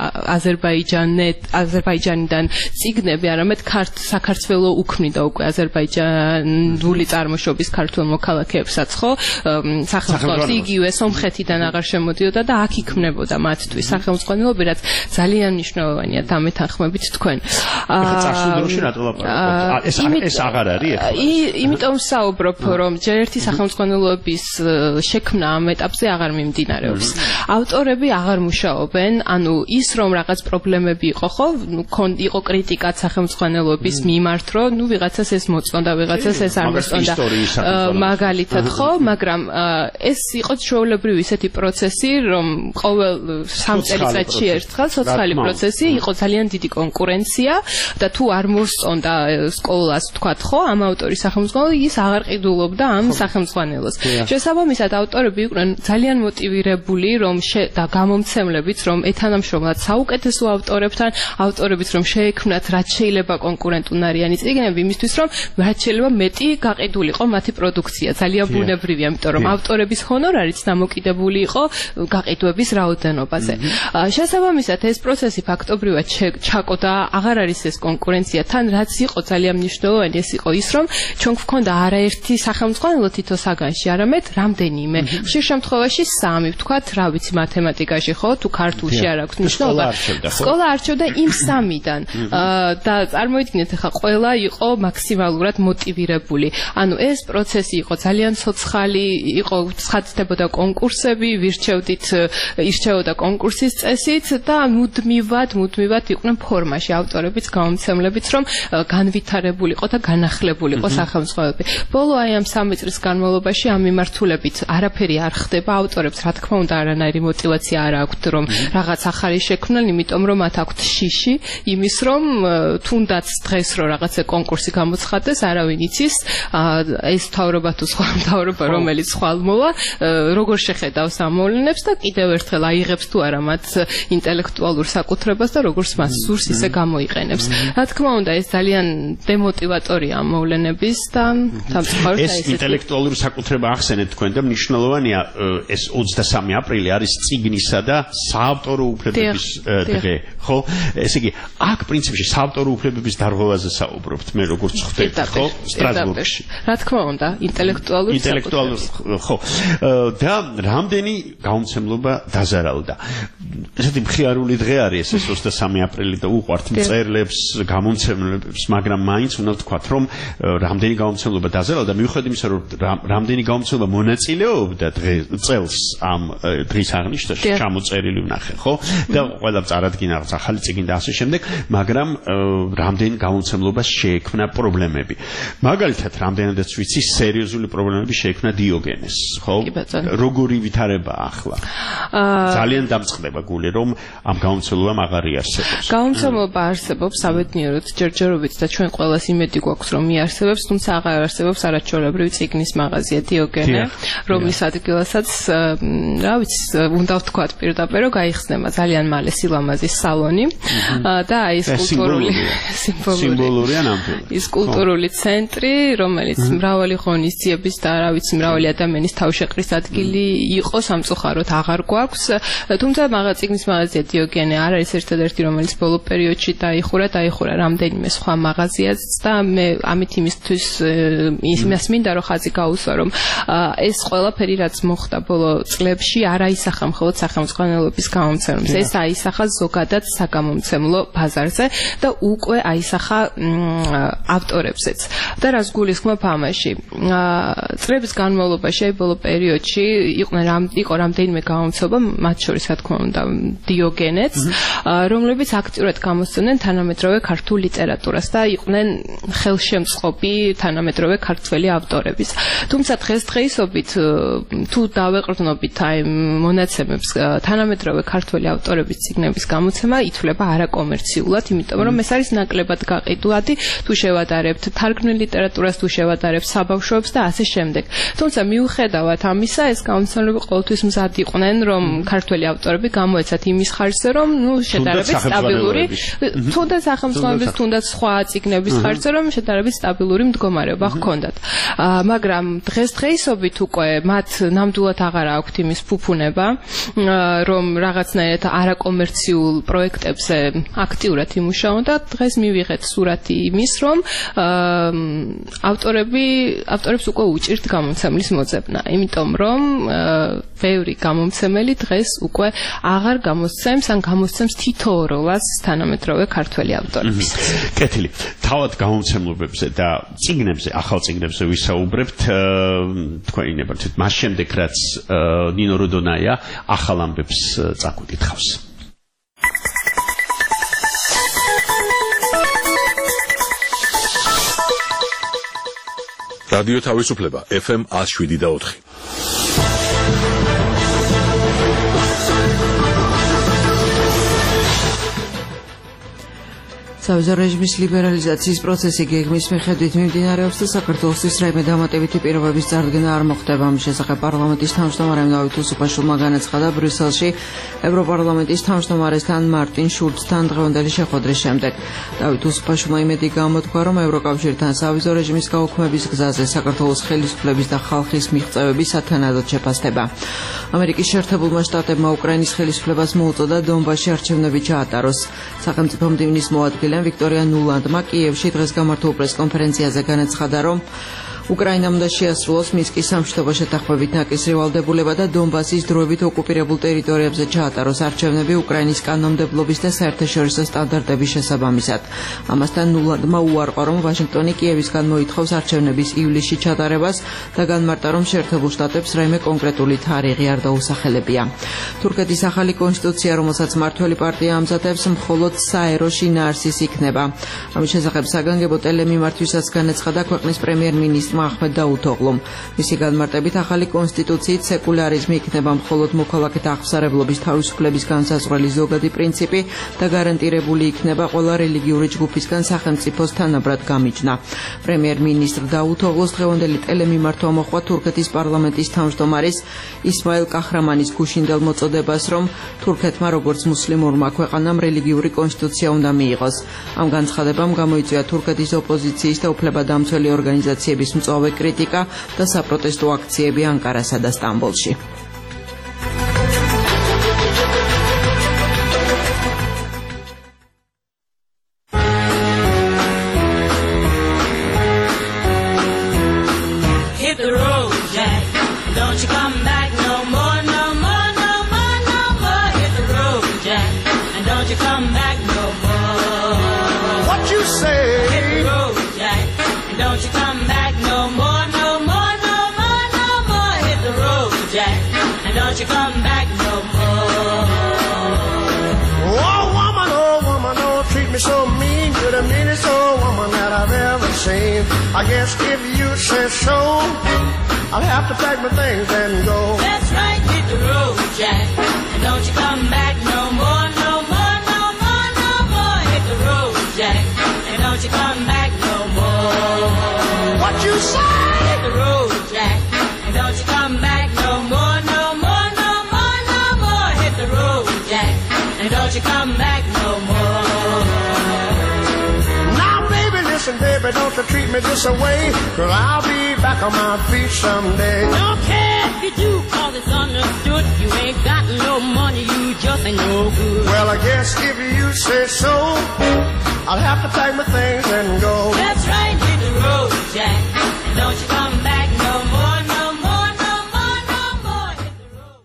აზერბაიჯანიდან წიგნები, არამედ საქართველოს უქმნიდა უკვე აზერბაიჯანული წარმოშობის ქართულ მოქალაქეებსაც, ხო? სახელმწიფოს იგივე სომხეთიდან აღარ შემოდიოდა და აქ იქმნა ექნებოდა მათთვის სახელმძღვანელოები, რაც ძალიან მნიშვნელოვანია დამეთანხმებით თქვენ. ახლა წარსულ დროში რატო ლაპარაკობთ? ეს ეს აღარ არის ახლა. იმიტომ საუბრობ, რომ ჯერ ერთი სახელმძღვანელოების შექმნა ამ ეტაპზე აღარ მიმდინარეობს. ავტორები აღარ მუშაობენ, ანუ ის რომ რაღაც პრობლემები იყო, ხო, იყო კრიტიკაც სახელმძღვანელოების მიმართ, რომ ნუ ვიღაცას ეს მოწონდა, ვიღაცას ეს არ მოწონდა. მაგალითად, ხო, მაგრამ ეს იყო ჩვეულებრივი ისეთი პროცესი, რომ ყოველ სამ წელიწადში ერთხელ სოციალური პროცესი იყო ძალიან დიდი კონკურენცია და თუ არ მოსწონდა სკოლას, თქვათ, ხო, ამ ავტორის სახელმძღვანელო, ის აღარ ყიდულობდა ამ სახელმძღვანელოს. შესაბამისად, ავტორები იყვნენ ძალიან მოტივირებული, რომ და გამომცემლებიც, რომ ეთანამშრომლად საუკეთესო ავტორებთან, ავტორებიც რომ შეექმნათ რაც შეიძლება კონკურენტუნარიანი წიგნები, იმისთვის რომ რაც შეიძლება მეტი გაყიდულიყო მათი პროდუქცია. ძალიან ბუნებრივია, იმიტომ რომ ავტორების ჰონორარიც დამოკიდებული იყო გაყიდვების რაოდენობაზე. შესაბამისად, ეს პროცესი ფაქტობრივად ჩაკო და აღარ არის ეს კონკურენცია. თან რაც იყო ძალიან მნიშვნელოვანი, ეს იყო ის, რომ ჩვენ გვქონდა არაერთი სახელმძღვანელო თითო საგანში, არამედ რამდენიმე. ხშირ შემთხვევაში სამი, ვთქვათ, რა ვიცი, მათემატიკაში ხო, თუ ქართულში არ აქვს მნიშვნელობა. სკოლა არჩევდა იმ სამიდან. და წარმოიდგინეთ, ახლა ყველა იყო მაქსიმალურად მოტივირებული. ანუ ეს პროცესი იყო ძალიან ცოცხალი, იყო ცხადდებოდა კონკურსები, ვირჩევდით, ირჩეოდა კონკურსის წესით და მუდმივად, მუდმივად იყვნენ ფორმაში ავტორებიც, გამომცემლებიც, რომ განვითარებულიყო და განახლებულიყო სახელმძღვანელოები. ბოლო აი ამ სამი წლის განმავლობაში ამ მიმართულებით არაფერი არ ხდება, ავტორებს რა თქმა უნდა არანაირი мотиваცია არ აქვთ, რომ რაღაც ახალი შექმნან, იმიტომ რომ მათ აქვთ შიში იმის, რომ თუნდაც დღეს რო რაღაცა კონკურსი გამოცხადდეს, არავინ იცის ეს მთავრობა თუ სხვა მთავრობა რომელიც ხვალ მოვა, როგორ შეხედავს ამ მოვლენებს და კიდევ ერთხელ აიღებს თუ არა მათ ინტელექტუალურ საკუთრებას და როგორც მას სურს ისე გამოიყენებს. რა თქმა უნდა, ეს ძალიან დემოტივატორია ამ მოვლენების და თავისუფლად ეს ინტელექტუალური საკუთრება ახსენეთ თქვენ და მნიშვნელოვანია ეს ოცდასამი აპრილი არის წიგნისა და საავტორო უფლებების დღე, ხო? ესე იგი, აქ პრინციპში საავტორო უფლებების დარღვევაზე საუბრობთ, მე როგორც ხვდები, ხო? სტრასბურგში. რა თქმა უნდა, ინტელექტუალური ინტელექტუალური, ხო. და რამდენი გამომცემლობა დაზარალდა. ესეთი მხიარული დღე არის ეს ოცდასამი აპრილი და უყვართ მწერლებს, გამომცემლებს, მაგრამ მაინც უნდა ვთქვათ, რომ რამდენი გამომცემლობა დაზარალდა, მიუხედავად იმისა, რომ რამდენი გამომცემლობა მონაწილეობდა წელს ამ დღის აღნიშვნაში, ჩამოწერილი ვნახე, ხო? და ყველა წარადგინა რაღაც ახალი წიგნი და ასე შემდეგ, მაგრამ რამდენი გამომცემლობას შეექმნა პრობლემები. მაგალითად, რამდენადაც ვიცი, სერიოზული პრობლემები შეექმნა დიოგენეს, ხო? როგორი ვითარება ახლა? ძალიან დამწყდება გული, რომ ამ გამომცემლობამ აღარ იარსებობს. გამომცემლობა არსებობს საბედნიეროდ ჯერჯერობით და ჩვენ ყველას იმედი გვაქვს, რომ იარსებობს, თუმცა აღარ არსებობს არაჩვეულებრივი წიგნის მაღაზია დიოგენე, რომლის ადგილასაც, რა ვიცი, უნდა ვთქვათ პირდაპირ, რომ გაიხსნება ძალიან მალე სილამაზის სალონი და აი ეს კულტურული სიმბოლურია ნამდვილად. ის კულტურული ცენტრი, რომელიც მრავალი ღონისძიების და რა ვიცი, მრავალი ადამიანის თავშეყრის ადგილი იყო, სამწუხაროდ აღარ გვაქვს. თუმცა მაღაზია წიგნის მაღაზია დიოგენე არ არის ერთადერთი, რომელიც ბოლო პერიოდში დაიხურა, დაიხურა რამდენიმე სხვა მაღაზიაც და მე ამით იმისთვის იმას მინდა რომ ხაზი გაუსვა, რომ ეს ყველაფერი რაც მოხდა ბოლო წლებში არ აისახა მხოლოდ სახელმძღვანელოების გამომცემლებს, ეს აისახა ზოგადად საგამომცემლო ბაზარზე და უკვე აისახა ავტორებზეც. და რას გულისხმობ ამაში? წლების განმავლობაში აი ბოლო პერიოდში იყვნენ იყო რამდენიმე გამომცემლობა, მათ შორის რა თქმა უნდა დიოგენეც, რომლებიც აქტიურად გამოსცემდნენ თანამედროვე ქართულ ლიტერატურას და იყვნენ ხელშემწყობი თანამედროვე ქართველი ავტორების. თუმცა დღესდღეობით თუ დავეყრდნობით აი მონაცემებს, თანამედროვე ქართველი ავტორების წიგნების გამოცემა ითვლება არაკომერციულად, იმიტომ რომ ეს არის ნაკლებად გაყიდვადი, თუ შევადარებთ თარგმნილ ლიტერატურას, თუ შევადარებთ საბავშვოებს და ასე შემდეგ. თუმცა მიუხედავად ამისა, ეს გამოცემები ყოველთვის მზად იყვნენ, რომ ქართველი ავტორები გამოეცათ იმის ხარჯზე, რომ ნუ შედარებით სტაბილური, თუნდაც სახელმძღვანელოების, თუნდაც სხვა წიგნების ხარჯზე, რომ შედარებით სტაბილური მდგომარეობა ჰქონდათ. მაგრამ დღესდღეობით უკვე მათ ნამდვილად აღარ აქვთ იმის ფუფუნება, რომ რაღაცნაირად არაკომერციულ პროექტებზე აქტიურად იმუშაონ და დღეს მივიღეთ სურათი იმის, რომ ავტორები ავტორებს უკვე უჭირთ გამომცემლის მოძებნა, იმიტომ რომ ბევრი გამომცემელი პირველი დღეს უკვე აღარ გამოსცემს ან გამოსცემს თითოეულს თანამედროვე ქართველი ავტორების. კეთილი. თავად გამომცემლობებზე და წიგნებზე, ახალ წიგნებზე ვისაუბრებთ, თქვენი ნებართვით მას შემდეგ რაც ნინო როდონაია ახალ ამბებს წაკუთითხავს. რადიო თავისუფლება ეფ ემ one oh seven და four. სავიზო რეჟიმის ლიბერალიზაციის პროცესი გეგმის მიხედვით მიმდინარეობს და საქართველოსთვის რაიმე დამატებითი პირობების წარდგენა არ მოხდება. ამის შესახებ პარლამენტის თავმჯდომარემ დავით უსუპაშვილმა განაცხადა ბრიუსელში ევროპარლამენტის თავმჯდომარესთან მარტინ შულცთან დღევანდელი შეხვედრის შემდეგ. დავით უსუპაშვილმა იმედი გამოთქვა, რომ ევროკავშირთან სავიზო რეჟიმის გაუქმების გზაზე საქართველოს ხელისუფლების და ხალხის მიღწევები სათანადოდ შეფასდება. ამერიკის შეერთებულმა შტატებმა უკრაინის ხელისუფლებას მოუწოდა დონბასში არჩევნები ჩაატაროს. სახელმწიფო მდივნის მოადგილე ვიქტორია ნულანდმა კიევში დღეს გამართულ პრესკონფერენციაზე განაცხადა, რომ უკრაინამ უნდა შეასრულოს მინსკის სამშვიდობო შეთანხმებით ნაკისრი ვალდებულება და დონბასის დროებით ოკუპირებულ ტერიტორიებზე ჩაატაროს არჩევნები უკრაინის კანონმდებლობის და საერთაშორისო სტანდარტების შესაბამისად. ამასთან ნულანდმა უარყო, რომ ვაშინგტონი კიევისგან მოითხოვს არჩევნების ივლისში ჩატარებას და განმარტა, რომ შეერთებულ შტატებს რაიმე კონკრეტული თარიღი არ დაუსახელებია. თურქეთის ახალი კონსტიტუცია, რომელსაც მმართველი პარტია ამზადებს, მხოლოდ საერო შინაარსის იქნება. ამის შესახებ საგანგებო ტელემიმართვისაც განაცხადა ქვეყნის პრემიერ-მინისტრმა ახმედ დაუთოღლუმ. მისი განმარტებით ახალი კონსტიტუციით სეკულარიზმი იქნება მხოლოდ მოქალაქეთა აღსარებლობის თავისუფლების განსაზღვრელი ზოგადი პრინციპი და გარანტირებული იქნება ყველა რელიგიური ჯგუფისგან სახელმწიფოს თანაბრად გამიჯნა. პრემიერ-მინისტრ დაუთოღლუს დღევანდელი ტელემიმართვა მოჰყვა თურქეთის პარლამენტის თავმჯდომარის ისმაილ კაჰრამანის გუშინდელ მოწოდებას, რომ თურქეთმა როგორც მუსლიმურმა ქვეყანამ რელიგიური კონსტიტუცია უნდა მიიღოს. ამ განცხადებამ გამოიწვია თურქეთის ოპოზიციის და უფლებადამცველი ორგანიზაციების მწვავე კრიტიკა და საპროტესტო აქციები ანკარასა და სტამბოლში. I guess if you say so, I'll have to pack my things and go. That's right, hit the road, Jack. And don't you come back no more, no more, no more, no more. Hit the road, Jack. And don't you come back no more. What you say? Hit the road, Jack. And don't you come back no more, no more, no more, no more. Hit the road, Jack. And don't you come back no more. Listen, baby, don't you treat me this away, 'cause I'll be back on my feet someday. Don't care if you do, 'cause it's understood. You ain't got no money, you just ain't no good. Well, I guess if you say so, I'll have to pack my things and go. That's right, hit the road, Jack. And don't you come back no more, no more, no more, no more. Hit the road,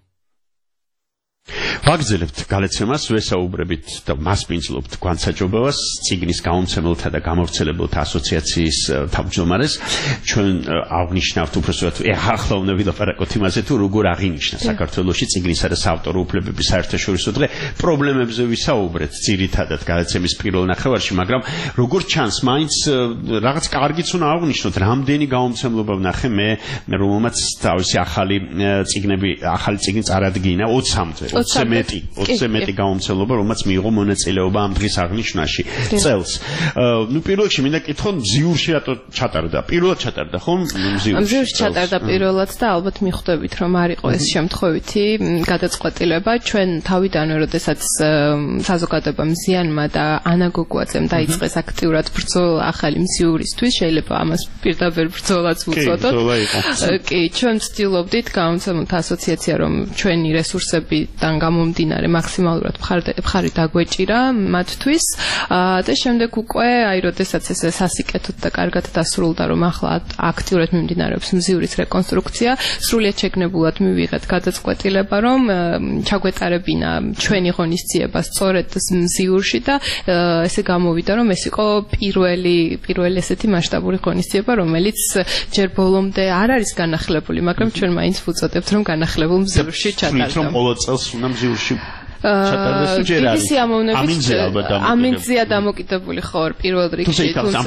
Jack. ვაგრძელებთ გალეცემას, ვესაუბრებით და მასპინძლობთ განსაჯობებას ციგნის გამომცემელთა და გამავრცელებელთა ასოციაციის თავმჯდომარეს. ჩვენ აღნიშნავთ უბრალოდ ახლა უნდა ვილაპარაკოთ იმაზე, თუ როგორ აღინიშნა საქართველოში ციგნისა და საავტორო უფლებების საერთაშორისო დღე. პრობლემებზე ვისაუბრეთ ძირითადად გალეცემის პირველ ნახევარში, მაგრამ როგორც ჩანს, მაინც რაღაც კარგიც უნდა აღნიშნოთ, რამდენი გამომცემლობა ვნახე მე, მე რომელმაც თავისი ახალი ციგნები, ახალი ციგნი წარადგინა ოცამდე. მეტი, ოცზე მეტი გამომცემლობა, რომელმაც მიიღო მონაწილეობა ამ დღის აღნიშვნაში წელს. ნუ პირველ რიგში მინდა კითხო, მზიურში რატო ჩატარდა? პირველად ჩატარდა, ხო? მზიურში. მზიურში ჩატარდა პირველად და ალბათ მიხვდებით, რომ არ იყო ეს შემთხვევითი გადაწყვეტილება. ჩვენ თავიდანვე, როდესაც საზოგადოება მზიანმა და ანა გოგუაძემ დაიწყეს აქტიურად ბრძოლა ახალი მზიურისთვის, შეიძლება ამას პირდაპირ ბრძოლაც ვუწოდოთ. კი, ჩვენ ვცდილობდით გამომცემლთა ასოციაცია, რომ ჩვენი რესურსებიდან გამო გამომდინარე მაქსიმალურად მხარი დაგვეჭირა მათთვის და შემდეგ უკვე აი როდესაც ეს სასიკეთოდ და კარგად დასრულდა რომ ახლა აქტიურად მიმდინარეობს მზიურის რეკონსტრუქცია სრულიად შეგნებულად მივიღეთ გადაწყვეტილება რომ ჩაგვეტარებინა ჩვენი ღონისძიება სწორედ მზიურში და ესე გამოვიდა რომ ეს იყო პირველი პირველი ესეთი მასშტაბური ღონისძიება რომელიც ჯერ ბოლომდე არ არის განახლებული მაგრამ ჩვენ მაინც ვუწოდებთ რომ განახლებულ მზიურში ჩატარდა რომ ყოველ წელს უნდა მზიურში ჩატარდეს თუ ჯერ არის ამინძია ალბათ ამინძია დამოკიდებული ხო პირველ რიგში თუმცა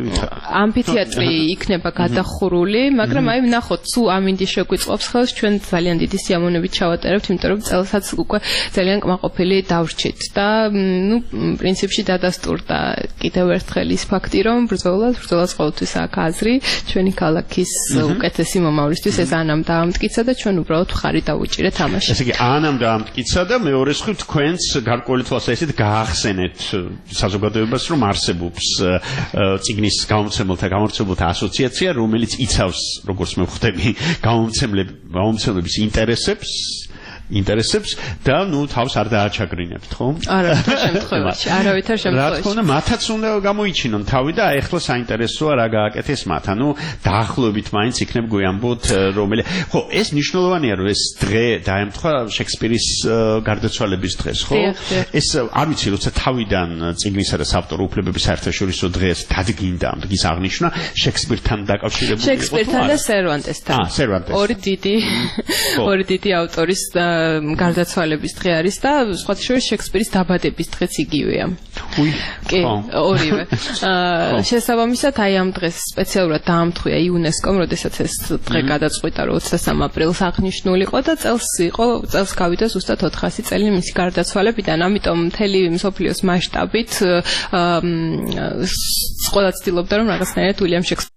ამფითეატრი იქნება გადახურული მაგრამ აი ვნახოთ თუ ამინდი შეგვიწყობს ხელს ჩვენ ძალიან დიდი სიამოვნებით ჩავატარებთ იმიტომ რომ წელსაც უკვე ძალიან კმაყოფილი დავრჩით და ნუ პრინციპში დადასტურდა კიდევ ერთხელ ის ფაქტი რომ ბრძოლას ბრძოლას ყოველთვის აქვს აზრი ჩვენი ქალაქის უკეთესი მომავლისთვის ეს ანამ დაამტკიცა და ჩვენ უბრალოდ მხარი დავუჭირეთ ამაში ესე იგი ანამ დაამტკიცა და მეორე ხრივ თქვენს გარკვეული თვალსაზრისით გაახსენეთ საზოგადოებას რომ არსებობს წიგნის გამომცემელთა გამომცემელთა ასოციაცია რომელიც იცავს როგორც მე ვხვდები გამომცემლების ინტერესებს ინტერესებს და ნუ თავს არ დააჩაგრინებთ ხო? არავითარ შემთხვევაში, არავითარ შემთხვევაში. რა თქმა უნდა, მათაც უნდა გამოიჩინონ თავი და ეხლა საინტერესოა რა გააკეთეს მათ. ანუ დაახლოებით მაინც იქნებ გვიამბოთ რომელი. ხო, ეს მნიშვნელოვანია რომ ეს დღე დაემთხვა შექსპირის გარდაცვალების დღეს, ხო? ეს არ ვიცი, როცა თავიდან წიგნისა და საავტორო უფლებების საერთაშორისო დღეს დადგინდა ამ დღის აღნიშვნა შექსპირთან დაკავშირებული იყო. შექსპირთან და სერვანტესთან. აა, სერვანტეს. ორი დიდი ორი დიდი ავტორის გარდაცვალების დღე არის და სხვათა შორის შექსპირის დაბადების დღეც იგივეა. უი. კი, ორივე. აა შესაბამისად აი ამ დღეს სპეციალურად დაამთხვია იუნესკომ, როდესაც ეს დღე გადაწყვიტა, რომ ოცდასამ აპრილს აღნიშნულიყო და წელს იყო, წელს გავიდა ზუსტად ოთხასი წელი მისი გარდაცვალებიდან, ამიტომ მთელი მსოფლიოს მასშტაბით აა ყველა ცდილობდა რომ რაღაცნაირად უილიამ შექსპირი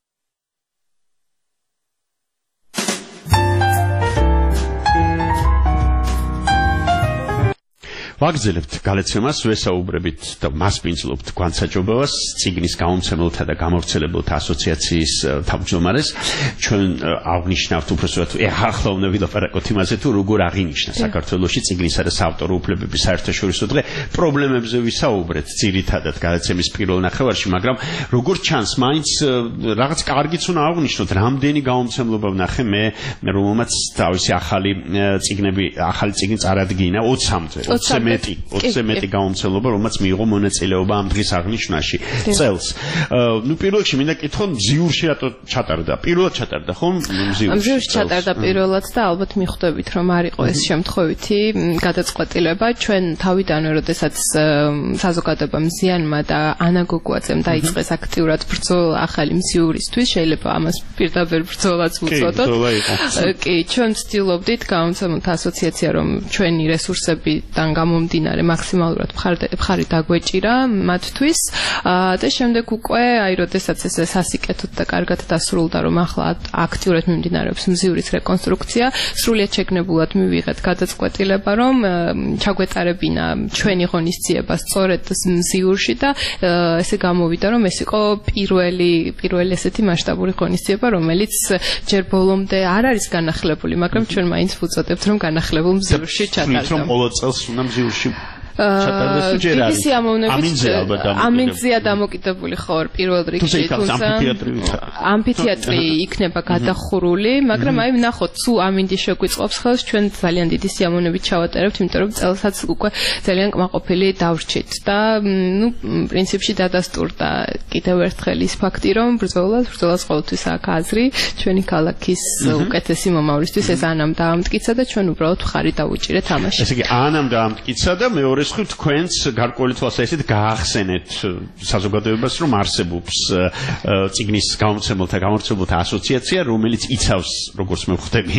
ვაგრძელებთ გალეცემას, ვესაუბრებით და მასპინძლობთ გვანსაჯობებას წიგნის გამომცემელთა და გამავრცელებელთა ასოციაციის თავმჯდომარეს. ჩვენ აღნიშნავთ უბრალოდ ახლა უნდა ვილაპარაკოთ იმაზე თუ როგორ აღინიშნა საქართველოში წიგნისა და საავტორო უფლებების საერთაშორისო დღე. პრობლემებზე ვისაუბრეთ ძირითადად გალეცემის პირველ ნახევარში, მაგრამ როგორც ჩანს, მაინც რაღაც კარგიც უნდა აღნიშნოთ, რამდენი გამომცემლობა ვნახე მე, რომელმაც თავისი ახალი წიგნები, ახალი წიგნი წარადგინა ოცამდე. მეტი, ოცზე მეტი გამომცემლობა, რომელმაც მიიღო მონაწილეობა ამ დღის აღნიშვნაში წელს. ნუ პირველ რიგში მინდა კითხო, მზიურში რატო ჩატარდა? პირველად ჩატარდა, ხო? მზიურში. მზიურში ჩატარდა პირველად და ალბათ მიხვდებით, რომ არ იყო ეს შემთხვევითი გადაწყვეტილება. ჩვენ თავიდანვე, როდესაც საზოგადოებამ ზიანმა და ანა გოგუაძემ დაიწყეს აქტიურად ბრძოლა ახალი მზიურისთვის, შეიძლება ამას პირდაპირ ბრძოლაც ვუწოდოთ. კი, ჩვენ ვცდილობდით გამომცემელთა ასოციაცია, რომ ჩვენი რესურსებიდან გამომდინარე მაქსიმალურად მხარი დაგვეჭირა მათთვის და შემდეგ უკვე აი როდესაც ეს სასიკეთოდ და კარგად დასრულდა რომ ახლა აქტიურად მიმდინარეობს მზიურის რეკონსტრუქცია სრულიად შეგნებულად მივიღეთ გადაწყვეტილება რომ ჩაგვეტარებინა ჩვენი ღონისძიება სწორედ მზიურში და ესე გამოვიდა რომ ეს იყო პირველი პირველი ესეთი მასშტაბური ღონისძიება რომელიც ჯერ ბოლომდე არ არის განახლებული მაგრამ ჩვენ მაინც ვუწოდებთ რომ განახლებულ მზიურში ჩატარდა რომ ყოველ წელს უნდა მზიურში ჩატარდეს თუ ჯერ არის ამინძია ალბათ ამინძია დამოკიდებული ხო პირველ რიგში თუმცა ამფითეატრი იქნება გადახურული მაგრამ აი ვნახოთ თუ ამინდი შეგვიწყობს ხელს ჩვენ ძალიან დიდი სიამოვნებით ჩავატარებთ იმიტომ რომ წელსაც უკვე ძალიან კმაყოფილი დავრჩით და ნუ პრინციპში დადასტურდა კიდევ ერთხელ ის ფაქტი რომ ბრძოლას ბრძოლას ყოველთვის აქვს აზრი ჩვენი ქალაქის უკეთესი მომავლისთვის ეს ანამ დაამტკიცა და ჩვენ უბრალოდ მხარი დავუჭირეთ ამაში ესე იგი ანამ დაამტკიცა და მეორე ხრივ თქვენს გარკვეული თვალსაზრისით გაახსენეთ საზოგადოებას რომ არსებობს წიგნის გამომცემელთა გამავრცელებელთა ასოციაცია რომელიც იცავს როგორც მე ვხვდები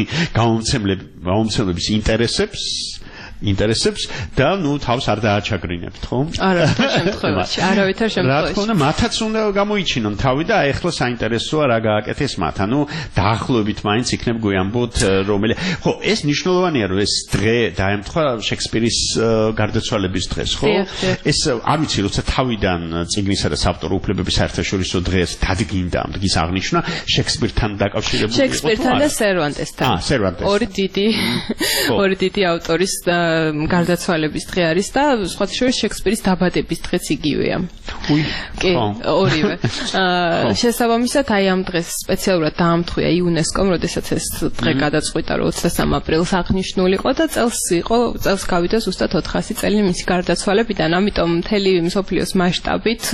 გამომცემლების ინტერესებს ინტერესებს და ნუ თავს არ დააჩაგრინებთ ხო? არავითარ შემთხვევაში, არავითარ შემთხვევაში. რა თქმა უნდა, მათაც უნდა გამოიჩინონ თავი და ეხლა საინტერესოა რა გააკეთეს მათ. ანუ დაახლოებით მაინც იქნებ გვიამბოთ რომელი. ხო, ეს მნიშვნელოვანია რომ ეს დღე დაემთხვა შექსპირის გარდაცვალების დღეს, ხო? ეს არ ვიცი, როცა თავიდან წიგნისა და საავტორო უფლებების საერთაშორისო დღეს დადგინდა ამ დღის აღნიშვნა შექსპირთან დაკავშირებული იყო. შექსპირთან და სერვანტესთან. აა, სერვანტეს. ორი დიდი ორი დიდი ავტორის გარდაცვალების დღე არის და სხვათა შორის შექსპირის დაბადების დღეც იგივეა. უი, კი, ორივე. შესაბამისად, აი ამ დღეს სპეციალურად დაამთხვია იუნესკომ, როდესაც ეს დღე გადაწყვიტა, რომ ოცდასამი აპრილს აღნიშნულიყო და წელს იყო, წელს გავიდა ზუსტად ოთხასი წელი მისი გარდაცვალებიდან, ამიტომ მთელი მსოფლიოს მასშტაბით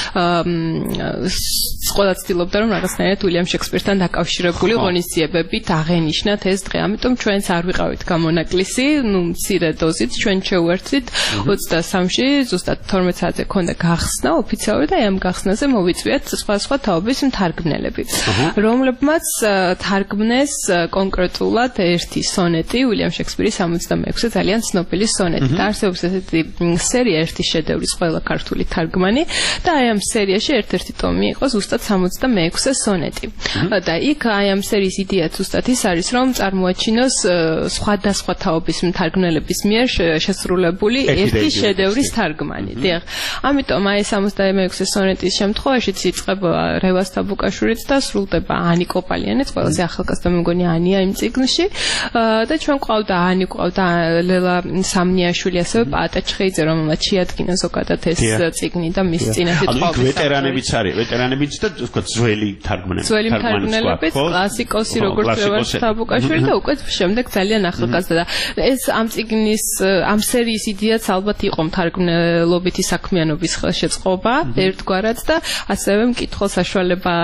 ყველა ცდილობდა, რომ რაღაცნაირად უილიამ შექსპირთან დაკავშირებული ღონისძიებებით აღენიშნათ ეს დღე. ამიტომ ჩვენც არ ვიყავით გამონაკლისი, ნუ მცირე დოზით ჩვენ შევერთვით ოცდასამში, ზუსტად თორმეტ საათზე ქონდა გახსნა ოფიციალური და ამ გახსნაზე მოვიწვიათ სხვადასხვა თაობის მთარგმნელები, რომლებმაც თარგმნეს კონკრეტულად ერთი სონეტი, უილიამ შექსპირის სამოცდამეექვსე ძალიან ცნობილი სონეტი. და არსებობს ესეთი სერია ერთი შედევრის ყველა ქართული თარგმანი და აი ამ სერიაში ერთ-ერთი ტომი იყო ზუსტად სამოცდამეექვსე სონეტი. და იქ აი ამ სერიის იდეა ზუსტად ის არის, რომ წარმოაჩინოს სხვადასხვა თაობის მთარგმნელების მიერ შესრულებული ერთი შედევრის თარგმანი. დიახ. ამიტომ აი სამოცდამეექვსე სონეტის შემთხვევაშიც იწყება რევაზ თაბუკაშვილიც და სრულდება ანი კოპალიანიც, ყველაზე ახალგაზრდა მე მგონი ანია იმ წიგნში. და ჩვენ ყავდა ანი, ყავდა ლელა სამნიაშვილი, ასევე პაატა ჩხეიძე, რომელმაც შეადგინა ზოგადად ეს წიგნი და მის წინაშე თვალის. ანუ ვეტერანებიც არის, ვეტერანებიც და თქვა ძველი თარგმნელები, ძველი თარგმნელებიც, კლასიკოსი როგორც რევაზ თაბუკაშვილი და უკვე შემდეგ ძალიან ახალგაზრდა. ეს ამ წიგნის, ამ სერიის იდეაც ალბათ იყო მთარგმნელობითი საქმიანობის ხელშეწყობა ერთგვარად და ასევე მკითხველს საშუალება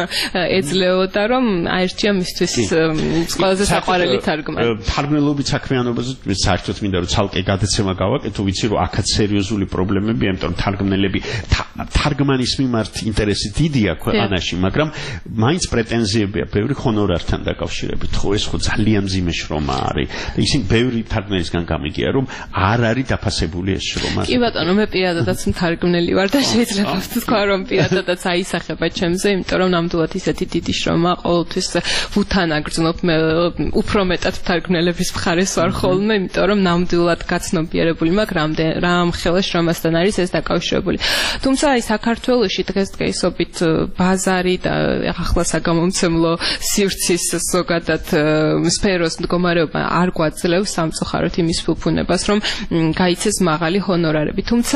ეძლეოდა, რომ აერჩია მისთვის ყველაზე საყვარელი თარგმანი. თარგმნელობით საქმიანობაზე საერთოდ მინდა რომ ცალკე გადაცემა გავაკეთო, ვიცი რომ აქაც სერიოზული პრობლემებია, იმიტომ რომ თარგმნელები თარგმანის მიმართ ინტერესი დიდია ქვეყანაში, მაგრამ მაინც პრეტენზიებია ბევრი ჰონორართან დაკავშირებით. ხო, ეს ხო ძალიან მძიმე შრომა არის და ისინი ბევრი თარგმნელისგან გამიგია, რომ არ არის დაფასებული ეს შრომა. კი ბატონო, მე პირადადაც მთარგმნელი ვარ და შეიძლება ვთქვა, რომ პირადადაც აისახება ჩემზე, იმიტომ რომ ნამდვილად ისეთი დიდი შრომა ყოველთვის ვუთან აგრძნობ, მე უფრო მეტად მთარგმნელების მხარეს ვარ ხოლმე, იმიტომ რომ ნამდვილად გაცნობიერებული მაქვს რამდენ რამ ხელა შრომასთან არის ეს დაკავშირებული. თუმცა აი საქართველოში დღესდღეობით ბაზარი და ახლა საგამომცემლო სივრცის ზოგადად სფეროს მდგომარეობა არ გვაძლევს სამწუხაროდ იმის ფუფუნებას, რომ გაიცეს მაღალი ჰონორარები. თუმცა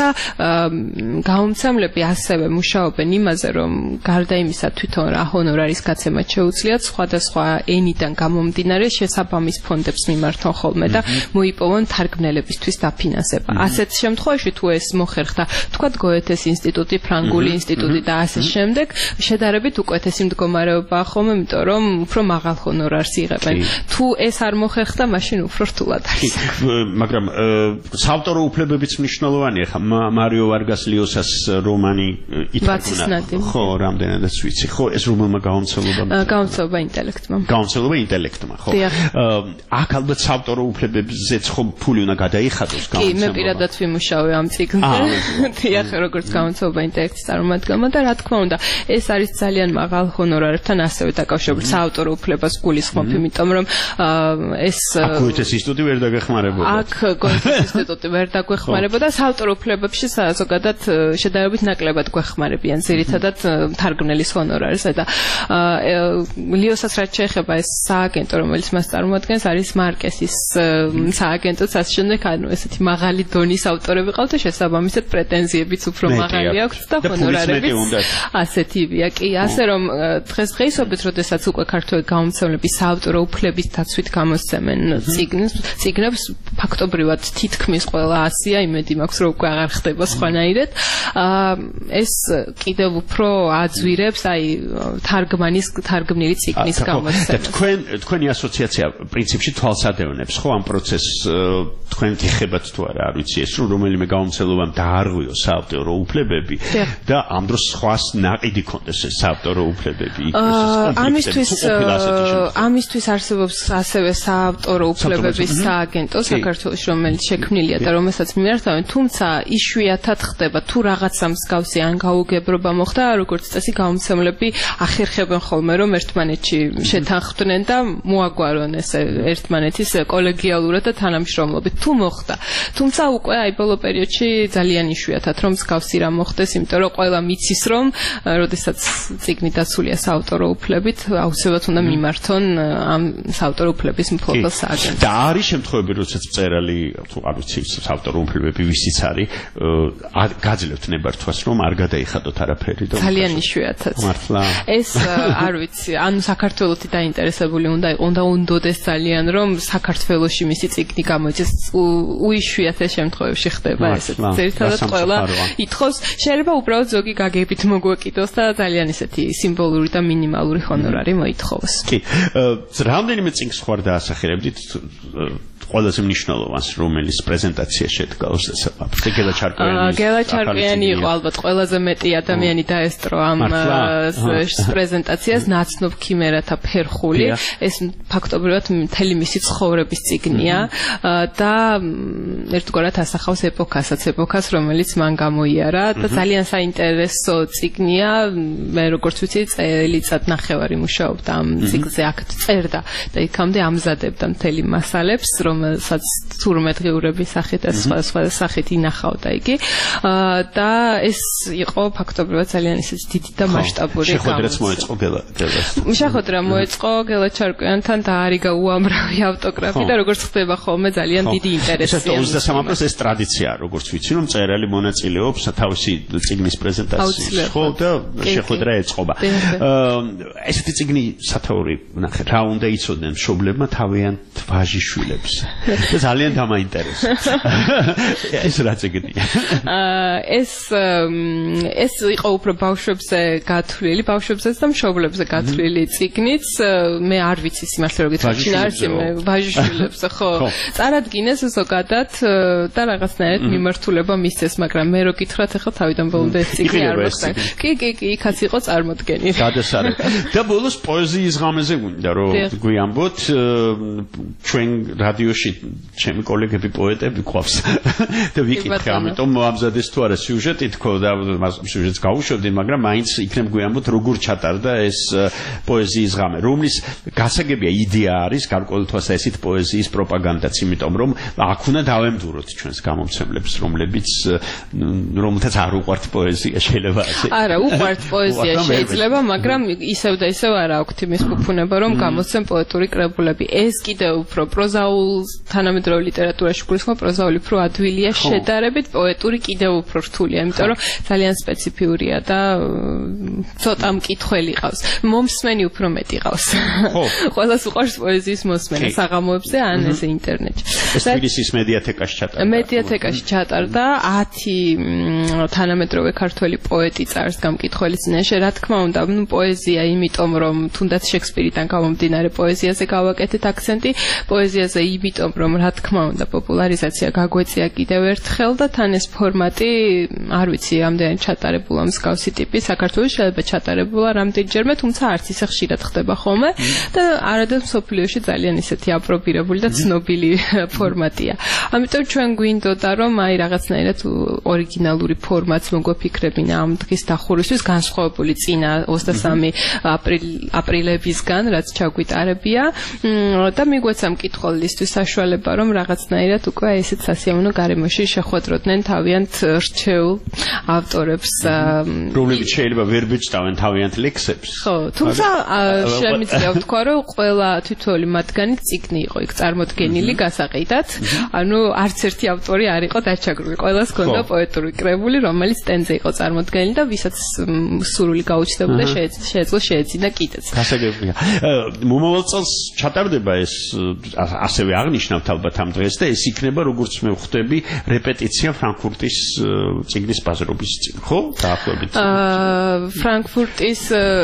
გამომცემლები ასევე მუშაობენ იმაზე, რომ გარდა იმისა თვითონ რა ჰონორარის გაცემაც შეუძლიათ, სხვადასხვა ენიდან გამომდინარე შესაბამის ფონდებს მიმართონ ხოლმე და მოიპოვონ თარგმნელებისთვის დაფინანსება. ასეთ შემთხვევაში თუ ეს მოხერხდა, თქვათ გოეთეს ინსტიტუტი, ფრანგული ინსტიტუტი და ასე შემდეგ, შედარებით უკეთესი მდგომარეობაა ხოლმე, იმიტომ რომ უფრო მაღალ ჰონორარს იღებენ. თუ ეს არ მოხერხდა, მაშინ უფრო რთულად არის. მაგრამ საავტორო უფლებებიც მნიშვნელოვანია. ხა მარიო ვარგას ლიოსას რომანი ითარგმნა. ხო, რამდენადაც ვიცი. ხო, ეს რომელმა გამომცემლობამ? გამომცემლობა ინტელექტმა. გამომცემლობა ინტელექტმა, ხო. აქ ალბათ საავტორო უფლებებზეც ხო ფული უნდა გადაიხადოს გამომცემლობა. კი, მე პირადად ვიმუშავე ამ წიგნზე. დიახ, როგორც გამომცემლობა ინტელექტის წარმომადგენელმა და რა თქმა უნდა, ეს არის ძალიან მაღალ ჰონორარებთან ასევე დაკავშირებული საავტორო უფლებას გულისხმობ, იმიტომ რომ ეს აქ გოეთეს ინსტიტუტი ვერ დაგეხმარებოდა. აქ გოეთეს ინსტიტუტი ვერ დაგეხმარებოდა, საავტორო უფლებებში ზოგადად შედარებით ნაკლებად გვეხმარებიან, ძირითადად თარგმნელის ჰონორარზე და ლიოსას რაც შეეხება ეს სააგენტო, რომელიც მას წარმოადგენს, არის მარკესის სააგენტოც, ასე შემდეგ, ანუ ესეთი მაღალი დონის ავტორები ყავთ და შესაბამისად პრეტენზიებიც უფრო მაღალი აქვს და ჰონორარებიც ასეთივეა. კი, ასე რომ დღესდღეობით, როდესაც უკვე ქართველი გამომცემლები საავტორო უფლების დაცვით გამოსცემენ წიგნს, წიგნებს ფაქტობრივად თითქმის ყველა ასია, იმედი მაქვს, რომ უკვე აღარ ხდება სხვანაირად. ეს კიდევ უფრო აძვირებს აი თარგმანის თარგმნილი წიგნის გამოცემას. თქვენ თქვენი ასოციაცია პრინციპში თვალსადევნებს ხო ამ პროცესს, თქვენ ეხებათ თუ არა, არ ვიცი ეს რომ რომელიმე გამომცემლობამ დაარღვიოს საავტორო უფლებები და ამ დროს სხვას ნაყიდი კონდეს ეს საავტორო უფლებები. ამისთვის ამისთვის არსებობს ასევე საავტორო უფლებების სააგენტო საქართველოში, რომელიც შექმნილია და რომელსაც მიმართავენ, თუმცა იშვიათად ხდება თუ რაღაცა მსგავსი ან გაუგებრობა მოხდა, როგორც წესი გამომცემლები ახერხებენ ხოლმე, რომ ერთმანეთში შეთანხმდნენ და მოაგვარონ ეს ერთმანეთის კოლეგიალურად და თანამშრომლობით. თუ მოხდა. თუმცა უკვე აი ბოლო პერიოდში ძალიან იშვიათად რომ მსგავსი რამ მოხდეს, იმიტომ რომ ყველა მიცის რომ როდესაც წიგნი დაცულია საავტორო უფლებით, აუცილებლად უნდა მიმართონ ამ საავტორო უფლების მფლობელ სააგენტოს. და არის შემთხვევები, როდესაც მწერალი, თუ არ ვიცი, საავტორო უფლებები ვისიც არის, გაძლევთ ნებართვას, რომ არ გადაიხადოთ არაფერი და ძალიან იშვიათად. მართლა. ეს არ ვიცი, ანუ საქართველოსი დაინტერესებული უნდა იყო, უნდა უნდოდეს ძალიან, რომ საქართველოში მისი წიგნი გამოიჩეს. უიშვიათეს შემთხვევებში ხდება ეს. ძირითადად ყველა ითხოვს, შეიძლება უბრალოდ ზოგი გაგებით მოგვეკიდოს და ძალიან ისეთი სიმბოლური და მინიმალური ჰონორარი მოითხოვოს. კი, რამდენიმე წიგნს ხوار დაასახელებდით ყველაზე მნიშვნელოვანს, რომელიც პრეზენტაცია შედგა ოსტესაბაბზე. გელა ჩარკვიანი. გელა ჩარკვიანი იყო ალბათ ყველაზე მეტი ადამიანი დაესწრო ამ პრეზენტაციას, ნაცნობ ქიმერათა ფერხული. ეს ფაქტობრივად მთელი მისი ცხოვრების წიგნია და ერთგვარად ასახავს ეპოქასაც, ეპოქას, რომელიც მან გამოიარა და ძალიან საინტერესო წიგნია. მე როგორც ვიცი, წელიწად ნახევარი მუშაობდა ამ წიგნზე, აქ წერდა და იქამდე ამზადებდა მთელი მასალებს, რომელსაც თურმეტღიურების სახით და სხვა სახით ინახავდა იგი და ეს იყო ფაქტობრივად ძალიან ისეთი დიდი და მასშტაბური გამოცემა. შეხვედრაც მოეწყო გელა გელას. შეხვედრა მოეწყო გელა ჩარკვიანთან და არიგა უამრავი ავტოგრაფი და როგორც ხდება ხოლმე ძალიან დიდი ინტერესია. ეს ოცდასამი პროცენტი ეს ტრადიციაა, როგორც ვიცი, რომ მწერალი მონაწილეობს თავისი წიგნის პრეზენტაციაში, ხო და შეხვედრა ეწყობა. ესეთი წიგნი სათაური, ნახე, რა უნდა იცოდნენ მშობლებმა თავიანთ ვაჟიშვილებს. და ძალიან დამაინტერესა. ეს რა წიგნია? ეს ეს იყო უფრო ბავშვებზე გათვლილი, ბავშვებზეც და მშობლებზე გათვლილი წიგნიც. მე არ ვიცი სიმართლე რომ გითხრათ, არის მე ვაჟიშვილებზე, ხო. წარადგინეს ზოგადად და რაღაცნაირად მიმართულება მისცეს, მაგრამ მე რო გითხრათ, ახლა თავიდან ბოლომდე ეს წიგნი არ მოხდა. კი, კი, კი, იქაც იყო წარმოდგენილი. გადასარევ. და ბოლოს პოეზიის ღამეზე გვინდა რომ გვიამბოთ, ჩვენ რადიოში ჩემი კოლეგები პოეტები ყავს და ვიკითხე, ამიტომ მოამზადეს თუ არა სიუჟეტი თქო და სიუჟეტს გავუშვებდი, მაგრამ მაინც იქნებ გვიამბოთ როგორ ჩატარდა ეს პოეზიის ღამე, რომლის გასაგებია იდეა არის გარკვეული თვალსაზრისით პოეზიის პროპაგანდაც, იმიტომ რომ აქ უნდა დავემდუროთ ჩვენს გამომცემლებს, რომლებიც რომელთაც არ უყვართ პოეზია, შეიძლება ასე. არა, უყვართ პოეზია შეიძლება, მაგრამ ისევ და ისევ არ აქვთ იმის ფუფუნება, რომ გამოცემ პოეტური კრებულები. ეს კიდევ უფრო პროზაულ თანამედროვე ლიტერატურაში გულისხმობ, პროზაული უფრო ადვილია შედარებით, პოეტური კიდევ უფრო რთულია, იმიტომ რომ ძალიან სპეციფიურია და ცოტა მკითხველი ყავს. მომსმენი უფრო მეტი ყავს. ყველას უყვარს პოეზიის მოსმენა საღამოებზე ან ესე ინტერნეტში. ეს თბილისის მედიათეკაში ჩატარდა. მედიათეკაში ჩატარდა ათი თანამედროვე ქართველი პოეტი წარსდგა მკითხველის წინაშე. რა თქმა უნდა, ნუ პოეზია, იმიტომ რომ თუნდაც შექსპირიდან გამომდინარე პოეზიაზე გავაკეთეთ აქცენტი, პოეზიაზე იმიტომ რომ რა თქმა უნდა პოპულარიზაცია გაგვეწია კიდევ ერთხელ და თან ეს ფორმატი არ ვიცი რამდენი ჩატარებულა მსგავსი ტიპი საქართველოში, შეიძლება ჩატარებულა რამდენჯერმე, თუმცა არც ისე ხშირად ხდება ხოლმე და არადაც მსოფლიოში ძალიან ისეთი აპრობირებული და ცნობილი ფორმატია. ამიტომ ჩვენ გვინდოდა რომ აი რაღაცნაირად ორიგინალური ფორმატს მოგვაფიქრებინა ამ დღის დახურვისთვის, განსხვავებული წინა ოცდასამი აპრილებისგან, რაც ჩაგვიტარებია და მიგვეცა მკითხველისთვის საშუალება რომ რაღაცნაირად უკვე ესეთ სასიამოვნო გარემოში შეხვედროდნენ თავიანთ რჩეულ ავტორებს, რომლებიც შეიძლება ვერ ბეჭდავენ თავიანთ ლექსებს. ხო, თუმცა შემიძლია ვთქვა რომ ყველა თითოეული მათგანი წიგნი იყო იქ წარმოდგენილი გასაყიდად, ანუ არც ერთი ავტორი არ იყო დაჩაგრული, ყველას ჰქონდა პოეტური კრებული, რომელიც სტენდზე იყო წარმოდგენილი და ვისაც სურვილი გაუჩნდებოდა შეეძლო შეეძინა კიდეც. გასაგებია. მომავალ წელს ჩატარდება ეს ასევე აღნიშნავთ ალბათ ამ დღეს და ეს იქნება როგორც მე ვხვდები რეპეტიცია ფრანკფურტის წიგნის ბაზრობის წინ, ხო? დაახლოებით. აა ფრანკფურტის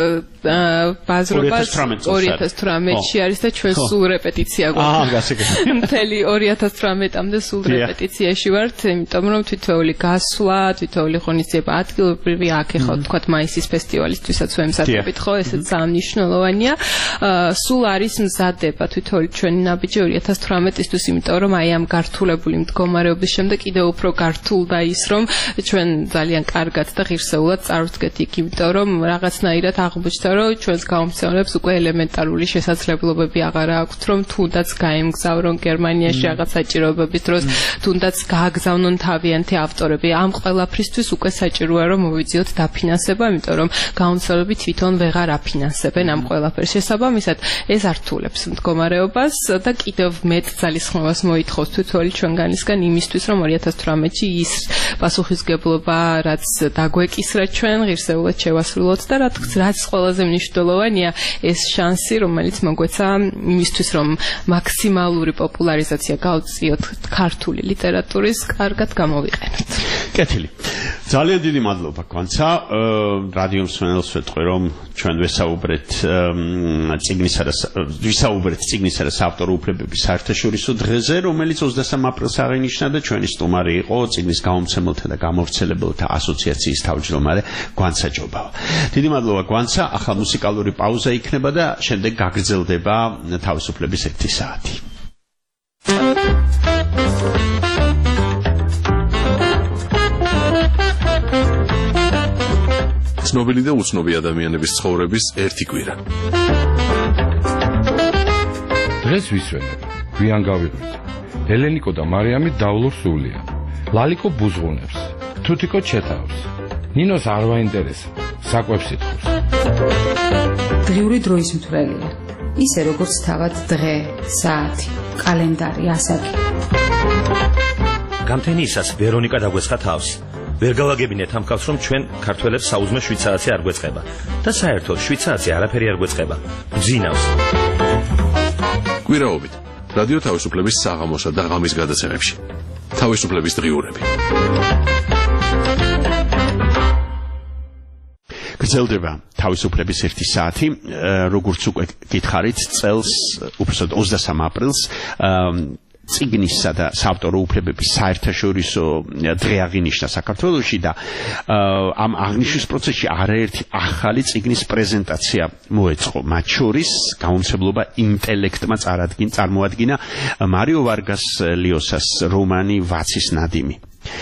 ბაზრობას ორი ათას თვრამეტში არის და ჩვენ სულ რეპეტიცია გვაქვს. აა, გასაგებია. მთელი ორი ათას თვრამეტამდე სულ რეპეტიციაში ვართ, იმიტომ რომ თითოეული გასვლა, თითოეული ღონისძიება ადგილობრივი აქ ეხლა თქვათ მაისის ფესტივალისთვისაც ვემზადებით, ხო, ესეც ძალიან მნიშვნელოვანია. სულ არის მზადება თითოეული ჩვენი ნაბიჯი ორი ათას თვრამეტისთვის, იმიტომ რომ აი ამ გართულებული მდგომარეობის შემდეგ კიდევ უფრო გართულდა ის, რომ ჩვენ ძალიან კარგად და ღირსეულად წარვდგეთ იქ, იმიტომ რომ რაღაცნაირად აღმოჩნდა რომ ჩვენს გამომცემლებს უკვე ელემენტარული შესაძლებლობები აღარ აქვთ, რომ თუნდაც გაემგზავრონ გერმანიაში რაღაც საჭიროებების დროს, თუნდაც გააგზავნონ თავიანთი ავტორები. ამ ყველაფრისთვის უკვე საჭიროა რომ მოვიძიოთ დაფინანსება, იმიტომ რომ გაუნცელები თვითონ ვეღარ აფინანსებენ ამ ყველაფერს. შესაბამისად, ეს ართულებს მდგომარეობას და კიდევ მეტ ძალისხმევას მოითხოვს თითოეული ჩვენგანისგან იმისთვის, რომ ორი ათას თვრამეტში ის პასუხისგებლობა, რაც დაგვეკისრა ჩვენ, ღირსეულად შევასრულოთ და რაც ყველაზე მნიშვნელოვანია, ეს შანსი, რომელიც მოგვეცა იმისთვის, რომ მაქსიმალური პოპულარიზაცია გავწიოთ ქართული ლიტერატურის, კარგად გამოვიყენოთ. კეთილი. ძალიან დიდი მადლობა გვანცა. რადიო მსმენელს ვეთქვი, რომ ჩვენ ვესაუბრეთ წიგნისა და ვისაუბრეთ წიგნისა და საავტორო უფლებების საერთაშორისო დღეზე, რომელიც ოცდასამ აპრილს აღინიშნა და ჩვენი სტუმარი იყო წიგნის გამომცემელთა და გამავრცელებელთა ასოციაციის თავმჯდომარე გვანცა ჯობავა. დიდი მადლობა გვანცა. ახლა მუსიკალური პაუზა იქნება და შემდეგ გაგრძელდება თავისუფლების ერთი საათი. ცნობილი და უცნობი ადამიანების ცხოვრების ერთი კვირა. დღეს ვისვენებ, გვიან გავიღვიძე. ელენიკო და მარიამი დავლურ სულია. ლალიკო ბუზღუნებს, თუთიკო ჩეთავს. ნინოს არ ვაინტერესებს, საკვებს ითხოვს. დღიური დროის მთვრელია. ისე როგორც თავად დღე, საათი, კალენდარი, ასაკი. გამთენიისას ვერონიკა დაგვესხა თავს. ვერ გავაგებინეთ ამ კაცს, რომ ჩვენ ქართველებს საუზმე შვიდ საათი არ გვეწყება და საერთოდ შვიდ საათი არაფერი არ გვეწყება. გძინავს. კვირაობით რადიო თავისუფლების საღამოსა და ღამის გადაცემებში. თავისუფლების დღიურები. გრძელდება თავისუფლების ერთი საათი, როგორც უკვე გითხარით, წელს, უბრალოდ ოცდასამ აპრილს წიგნისა და საავტორო უფლებების საერთაშორისო დღე აღინიშნა საქართველოში და ამ აღნიშვნის პროცესში არაერთი ახალი წიგნის პრეზენტაცია მოეწყო. მათ შორის გამომცემლობა ინტელექტმა წარმოადგინა მარიო ვარგას ლიოსას რომანი ვაცის ნადიმი.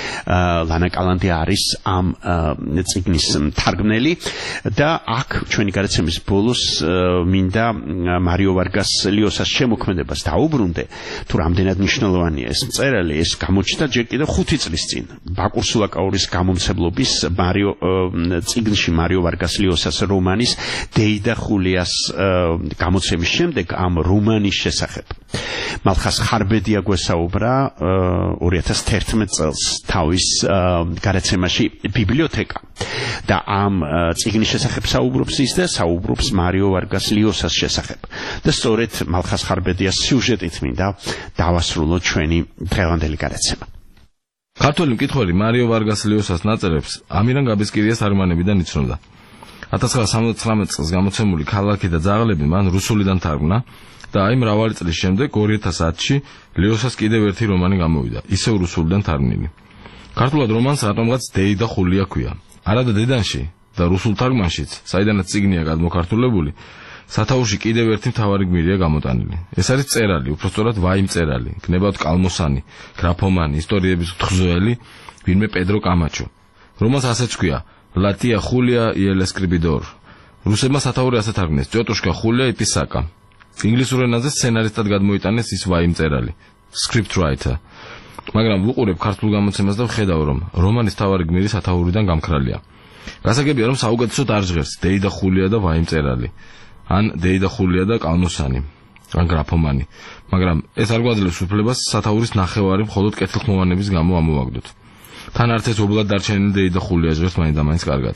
ლანა კალანდი არის ამ წიგნის მთარგმნელი და აქ ჩვენი გადაცემის ბოლოს მინდა მარიო ვარგას ლიოსას შემოქმედებას დაუბრუნდე, თუ რამდენად მნიშვნელოვანია ეს მწერალი. ეს გამოჩნდა ჯერ კიდევ ხუთი წლის წინ ბაკურ სულაკაურის გამომცემლობის მარიო წიგნში მარიო ვარგას ლიოსას რომანის დეიდა ხულიას გამოცემის შემდეგ ამ რომანის შესახებ. მალხას ხარბედია გვესაუბრა ორი ათას თერთმეტ წელს თავის გადაცემაში ბიბლიოთეკა და ამ წიგნის შესახებ საუბრობს ის და საუბრობს მარიო ვარგას ლიოსას შესახებ. და სწორედ მალხას ხარბედიას სიუჟეტით მინდა დავასრულოთ ჩვენი დღევანდელი გადაცემა. ქართველი მკითხველი მარიო ვარგას ლიოსას ნაწერებს ამირან გაბესკირიას არმანებიდან იცნობდა. ათას ცხრაასა სამოცდათვრამეტ წელს გამოცემული ქალაქი და ძაღლები მან რუსულიდან თარგმნა და აი მრავალი წლის შემდეგ ორი ათას ათში ლიოსას კიდევ ერთი რომანი გამოვიდა, ისევ რუსულიდან თარგმნილი. ქართულად რომანს რატომღაც დეიდა ხულია ქვია. არადა დედანში და რუსულ თარგმანშიც, საიდანაც წიგნია გადმოქართულებული, სათაურში კიდევ ერთი მთავარი გმირია გამოტანილი. ეს არის წერალი, უბრალოდ ვაიმწერალი, გნებავთ კალმოსანი, გრაფომანი, ისტორიების თხზუელი, ვინმე პედრო კამაჩო. რომანს ასეც ქვია, ლატია ხულია იელ ესკრიბიდორ. რუსებმა სათაური ასე თარგმნეს, ჭოტუშკა ხულია იპისაკა. ინგლისურ ენაზე სცენარისტად გადმოიტანეს ის ვაიმწერალი, script writer. მაგრამ ვუყურებ ქართულ გამოცემას და ვხედავ, რომ რომანის თავარი გმირი სათაურიდან გამქრალია. გასაგებია, რომ საუკეთესოდ არ ჟღერს დეიდა ხულია და ვაიმწერალი, ან დეიდა ხულია და კალმოსანი, ან გრაფომანი. მაგრამ ეს არ გვაძლევს უფლებას სათაურის ნახევარი მხოლოდ კეთილხმოვანების გამო ამოვაგდოთ. თან არც ეს ობლად დარჩენილი დეიდა ხულია ჟღერს მაინდა-მაინც კარგად.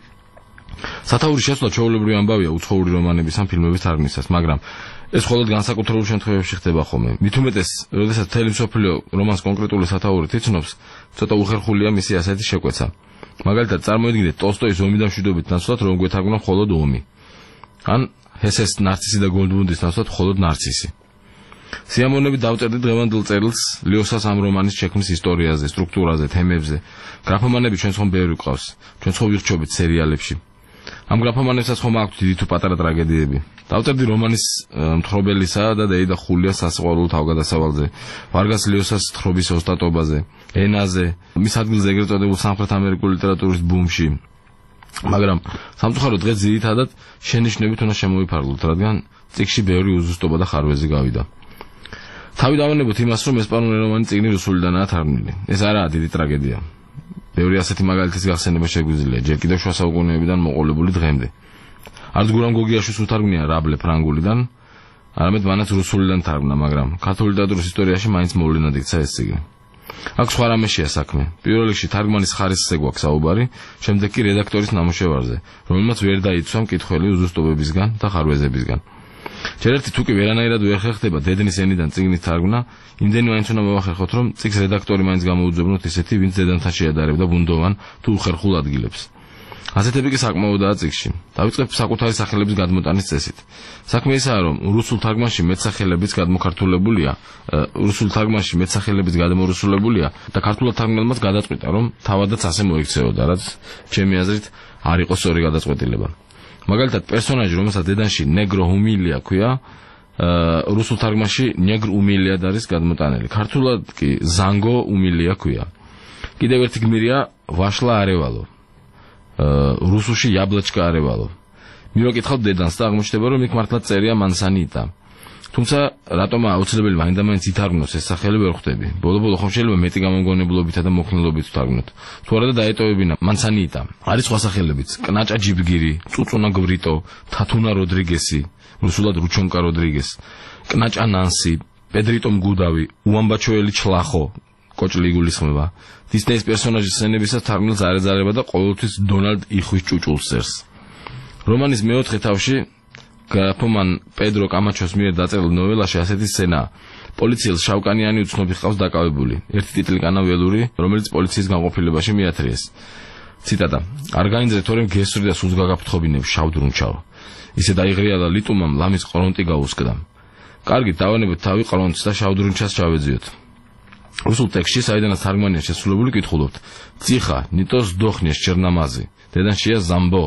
სათაურის შესვლა ჩვეულებრივი ამბავია უცხოური რომანების ან ფილმების თარგმნისას, მაგრამ ეს მხოლოდ განსაკუთრებულ შემთხვევებში ხდება ხოლმე. მით უმეტეს, როდესაც მთელი მსოფლიო რომანს კონკრეტული სათაურით იცნობს, ცოტა უხერხულია მისი ასეთი შეკვეცა. მაგალითად, წარმოიდგინეთ ტოლსტოის ომი და მშვიდობით ნაცვლად რომ გვეთარგმნა მხოლოდ ომი. ან ჰესეს ნარცისი და გოლდმუნდის ნაცვლად მხოლოდ ნარცისი. სიამოვნებით დავწერდი დღევანდელ წერილს ლიოსას ამ რომანის შექმნის ისტორიაზე, სტრუქტურაზე, თემებზე. გრაფომანები ჩვენს ხომ ბევრი ყავს. ჩვენ ხო ვირჩობით სერიალებში. ამ გრაფომანებსაც ხომ აქვთ დიდი თუ პატარა ტრაგედიები. დავწერდი რომანის მთხრობელისა და დეიდა ხულიას სასიყვარულო თავგადასავალზე, ვარგას ლიოსას თხრობის ოსტატობაზე, ენაზე, მის ადგილზე ეგრეთ წოდებულ სამხრეთ ამერიკული ლიტერატურის ბუმში. მაგრამ სამწუხაროდ დღეს ძირითადად შენიშვნებით უნდა შემოვიფარგლოთ, რადგან წიგნში ბევრი უზუსტობა და ხარვეზი გავიდა. თავი დავანებოთ იმას, რომ ესპანურენოვანი წიგნი რუსულიდანაა თარგმნილი. ეს არაა დიდი ტრაგედია. ბევრი ასეთი მაგალითის გახსენება შეგვიძლია ჯერ კიდევ შუა საუკუნეებიდან მოყოლებული დღემდე. არც გურამ გოგიაშვილს უთარგმნია რაბლე ფრანგულიდან, არამედ მანაც რუსულიდან თარგმნა, მაგრამ ქართული ლიტერატურის ისტორიაში მაინც მოვლენად იქცა ეს წიგნი. აქ სხვა რამეშია საქმე. პირველ რიგში თარგმანის ხარისხზე გვაქვს საუბარი, შემდეგ კი რედაქტორის ნამუშევარზე, რომელმაც ვერ დაიცვა მკითხველი უზუსტობებისგან და ხარვეზებისგან. ჯერ ერთი თუკი ვერანაირად ვერ ხერხდება დედნის ენიდან წიგნის თარგმნა, იმდენი მაინც უნდა მოვახერხოთ, რომ წიგნს რედაქტორი მაინც გამოუძებნოთ ისეთი, ვინც დედანთან შეადარებდა ბუნდოვან თუ უხერხულ ადგილებს. ასეთები კი საკმაოდაა წიგნში. დავიწყებ საკუთარი სახელების გადმოტანის წესით. საქმე ისაა, რომ რუსულ თარგმანში მეტსახელებიც გადმოქართულებულია, რუსულ თარგმანში მეტსახელებიც გადმორუსულებულია და ქართულად თარგმნელმაც გადაწყვიტა, რომ თავადაც ასე მოიქცეოდა, რაც ჩემი აზრით არ იყო სწორი გადაწყვეტილება. მაგალითად, პერსონაჟი, რომელსაც დედანში ნეგრო უმილია ქვია, რუსულ თარგმანში ნეგრ უმილიად არის გადმოტანილი. ქართულად კი ზანგო უმილია ქვია. კიდევ ერთი გმირია ვაშლაარევალო. რუსულში იაბლაჩკა არევალო. მივაკითხავთ დედანს და აღმოჩნდება, რომ იქ მართლაც წერია მანსანიტა. თუმცა რატომ აუცილებელი მაინდამაინც ითარგმნოს ეს სახელი ვერ ხვდები. ბოლო-ბოლო ხომ შეიძლება მეტი გამომგონებლობითა და მოქნილობით ვთარგმნოთ. თუ არა და დაეტოვებინა მანსანიტა. არის სხვა სახელებიც: კნაჭა ჯიბგირი, წუწუნა გვრიტო, თათუნა როდრიგესი, რუსულად რუჩონკა როდრიგეს, კნაჭა ნანსი, პედრიტო მგუდავი, უამბაჩოელი ჩლახო, კოჭლი იგულისხმება. დისნეის პერსონაჟის სცენებისას თარგმნელს არ ეძალებოდა და ყოველთვის დონალდ იხვის ჭუჭულს წერს. რომანის მეოთხე თავში გრაფომან პედრო კამაჩოს მიერ დაწერილ ნოველაში ასეთი სცენაა. პოლიციელს შავკანიანი უცნობი ჰყავს დაკავებული. ერთი ტიტლიკანა ველური, რომელიც პოლიციის განყოფილებაში მიათრიეს. ციტატა: არ გაინძრე თორემ გესწრი და სულს გაგაფრთხობინებ შავდრუნჩავ. ისე დაიღრიალა ლიტუმამ ლამის ყრონტი გაუსკდა. კარგით, დავანებოთ თავი ყრონტს და შავდრუნჩას ჩავეძიოთ. რუსულ ტექსტში, საიდანაც თარგმანია შესრულებული, კითხულობთ: ციხა, ნიტოს დოხნიეს ჩერნამაზი, დედანშია ზამბო.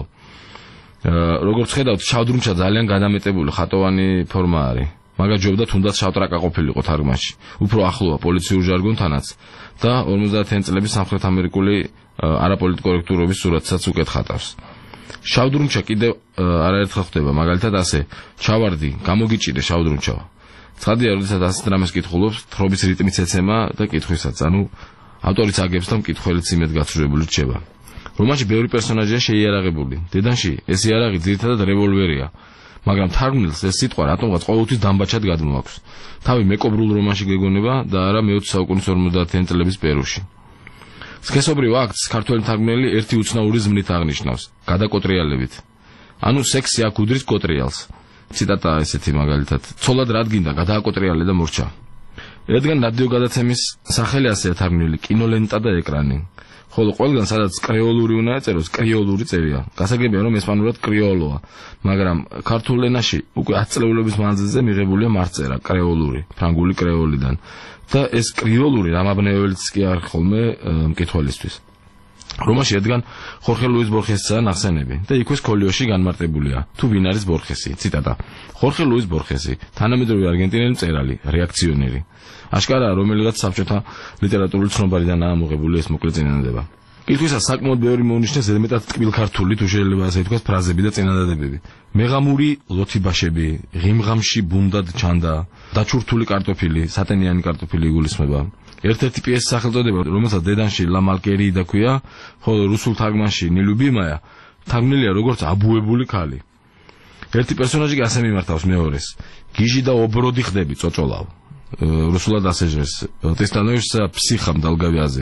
როგორც ხედავთ, შავდრუნჩა ძალიან გადამეტებული ხატოვანი ფორმა არის. მაგას ჯობდა თუნდაც შავტრაკა ყოფილიყო თარგმანში. უფრო ახლოა პოლიციურ ჟარგონთანაც და ორმოცდაათიანი წლების სამხრეთ ამერიკული არაპოლიტკორექტურობის სურათსაც უკეთ ხატავს. შავდრუნჩა კიდევ არაერთხელ ხდება, მაგალითად ასე: ჩავარდი, გამოგიჭირე შავდრუნჩაო. ცხადია, როდესაც ასეთ რამეს კითხულობს, თხრობის რიტმიც ეცემა და კითხვისაც, ანუ ავტორიც აგებს და მკითხველიც იმედ გაცრუებული რჩება. რომანში ბევრი პერსონაჟია შეიარაღებული. დედანში ეს იარაღი ძირითადად რევოლვერია, მაგრამ თარგმნელს ეს სიტყვა რატომღაც ყოველთვის დამბაჩად გადმოაქვს. თავი მეკობრულ რომანში გეგონება და არა მეოცე საუკუნის ორმოცდაათიანი წლების პერუში. სქესობრივ აქტს ქართველი მთარგმნელი ერთი უცნაური ზმნით აღნიშნავს, გადაკოტრიალებით. ანუ სექსი აქ უდრის კოტრიალს. ციტატაა ესეთი მაგალითად: ცოლად რად გინდა, გადააკოტრიალე და მორჩა. რადგან რადიო გადაცემის სახელი ასეა თარგმნილი, კინოლენტა და ეკრანი. ხოლო ყველგან სადაც კრეოლური უნდა ეწეროს, კრიოლური წერია. გასაგებია, რომ ესპანურად კრიოლოა, მაგრამ ქართულ ენაში უკვე ათი წლეულების მანძილზე მიღებულია მარწერა კრეოლური, ფრანგული კრეოლიდან. და ეს კრიოლური რამაბნეველიც კი არ ხოლმე მკითხველისთვის. რომაში რადგან ხორხე ლუის ბორხესისა ნახსენები და იქვე სკოლიოში განმარტებულია. თუ ვინ არის ბორხესი? ციტატა: ხორხე ლუის ბორხესი, თანამედროვე არგენტინელი მწერალი, რეაქციონერი. აშკარაა, რომელიღაც საბჭოთა ლიტერატურული ცნობარიდანაა მოღებული ეს მოკლე წინადადება. კითხვისას საკმაოდ ბევრი მოუნიშნეს ზედმეტად ტკბილ ქართული, თუ შეიძლება ასე ითქვას, ფრაზები და წინადადებები. მეღამური ლოთიბაშები, ღიმღამში ბუნდად ჩანდა, დაჩურთული კარტოფილი, სატენიანი კარტოფილი იგულისხმება. ერთ-ერთი პიესის სახელწოდება, რომელსაც დედანში ლა მალკერი დაქვია, ხოლო რუსულ თარგმანში ნილუბიმაია, თარგმნილია როგორც აბუებული ქალი. ერთი პერსონაჟი კი ასე მიმართავს მეორეს: გიჟი და ობროდი ხდები წოწოლავ. რუსულად ასე ჟღერს: ты становишься психом долговязым.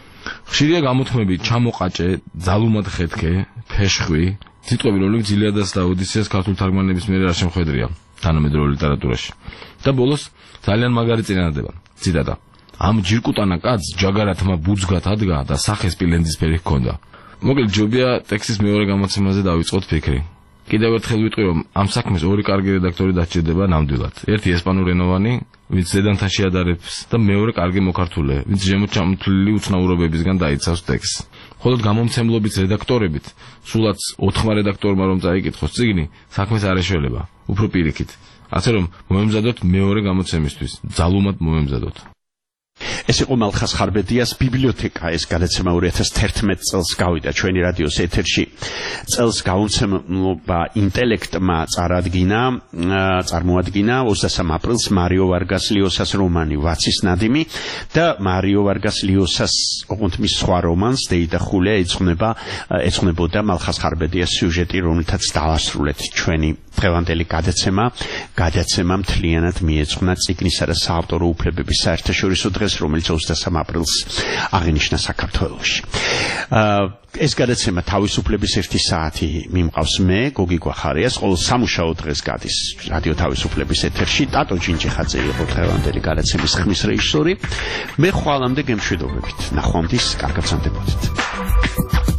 ხშირია გამოთქმები ჩამოყაჭე, ძალუმად ხეთქე, ფეშხვი, სიტყვები, რომლებიც ილიადას და ოდისეას ქართულ თარგმანების მიერ არ შემხედრია თანამედროვე ლიტერატურაში. და ბოლოს ძალიან მაგარი წინადადება. ციტატა: ამ ჯირკუტანა კაცს ჯაგარათმა ბუძგათ ადგა და სახეს სპილენძისფერი ჰქონდა. მოკლედ ჯობია ტექსტის მეორე გამოცემაზე დავიწყოთ ფიქრი. კიდევ ერთხელ ვიტყვი, რომ ამ საქმეს ორი კარგი რედაქტორი დაჭირდება ნამდვილად. ერთი ესპანურენოვანი, ვინც დედანთან შეადარებს და მეორე კარგი მოქართულე, ვინც ზემოთ ჩამოთვლილი უცნაურობებისგან დაიცავს ტექსტს. ხოლო გამომცემლობის რედაქტორებით, სულაც ოთხმა რედაქტორმა რომ წაიკითხოს წიგნი, საქმეს არ ეშველება, უფრო პირიქით. ასე რომ, მოემზადოთ მეორე გამოცემისთვის, ძალუმად მოემზადოთ. ეს იყო მალხას ხარბედიას ბიბლიოთეკა. ეს გადაცემა ორი ათას თერთმეტ წელს გავიდა ჩვენი რადიოს ეთერში. წელს გამომცემლობა ინტელექტმა წარადგინა, წარმოადგინა ოცდასამ აპრილს მარიო ვარგას ლიოსას რომანი ვაცის ნადიმი და მარიო ვარგას ლიოსას ოღონდ მის სხვა რომანს დეიდა ხულია ეძღვნება ეძღვნებოდა მალხას ხარბედიას სიუჟეტი, რომელთაც დავასრულეთ ჩვენი დღევანდელი გადაცემა. გადაცემა მთლიანად მიეძღვნა წიგნისა და საავტორო უფლებების საერთაშორისო დღეს, რომელიც ოცდასამ აპრილს აღინიშნა საქართველოში. ეს გადაცემა თავისუფლების ერთი საათი მიმყავს მე, გოგი გვახარიას, ყოველ სამუშაო დღეს გადის რადიო თავისუფლების ეთერში. ტატო ჯინჯიხაძე იყო დღევანდელი გადაცემის ხმის რეჟისორი. მე ხვალამდე გემშვიდობებით. ნახვამდის, კარგად სანდებოდეთ.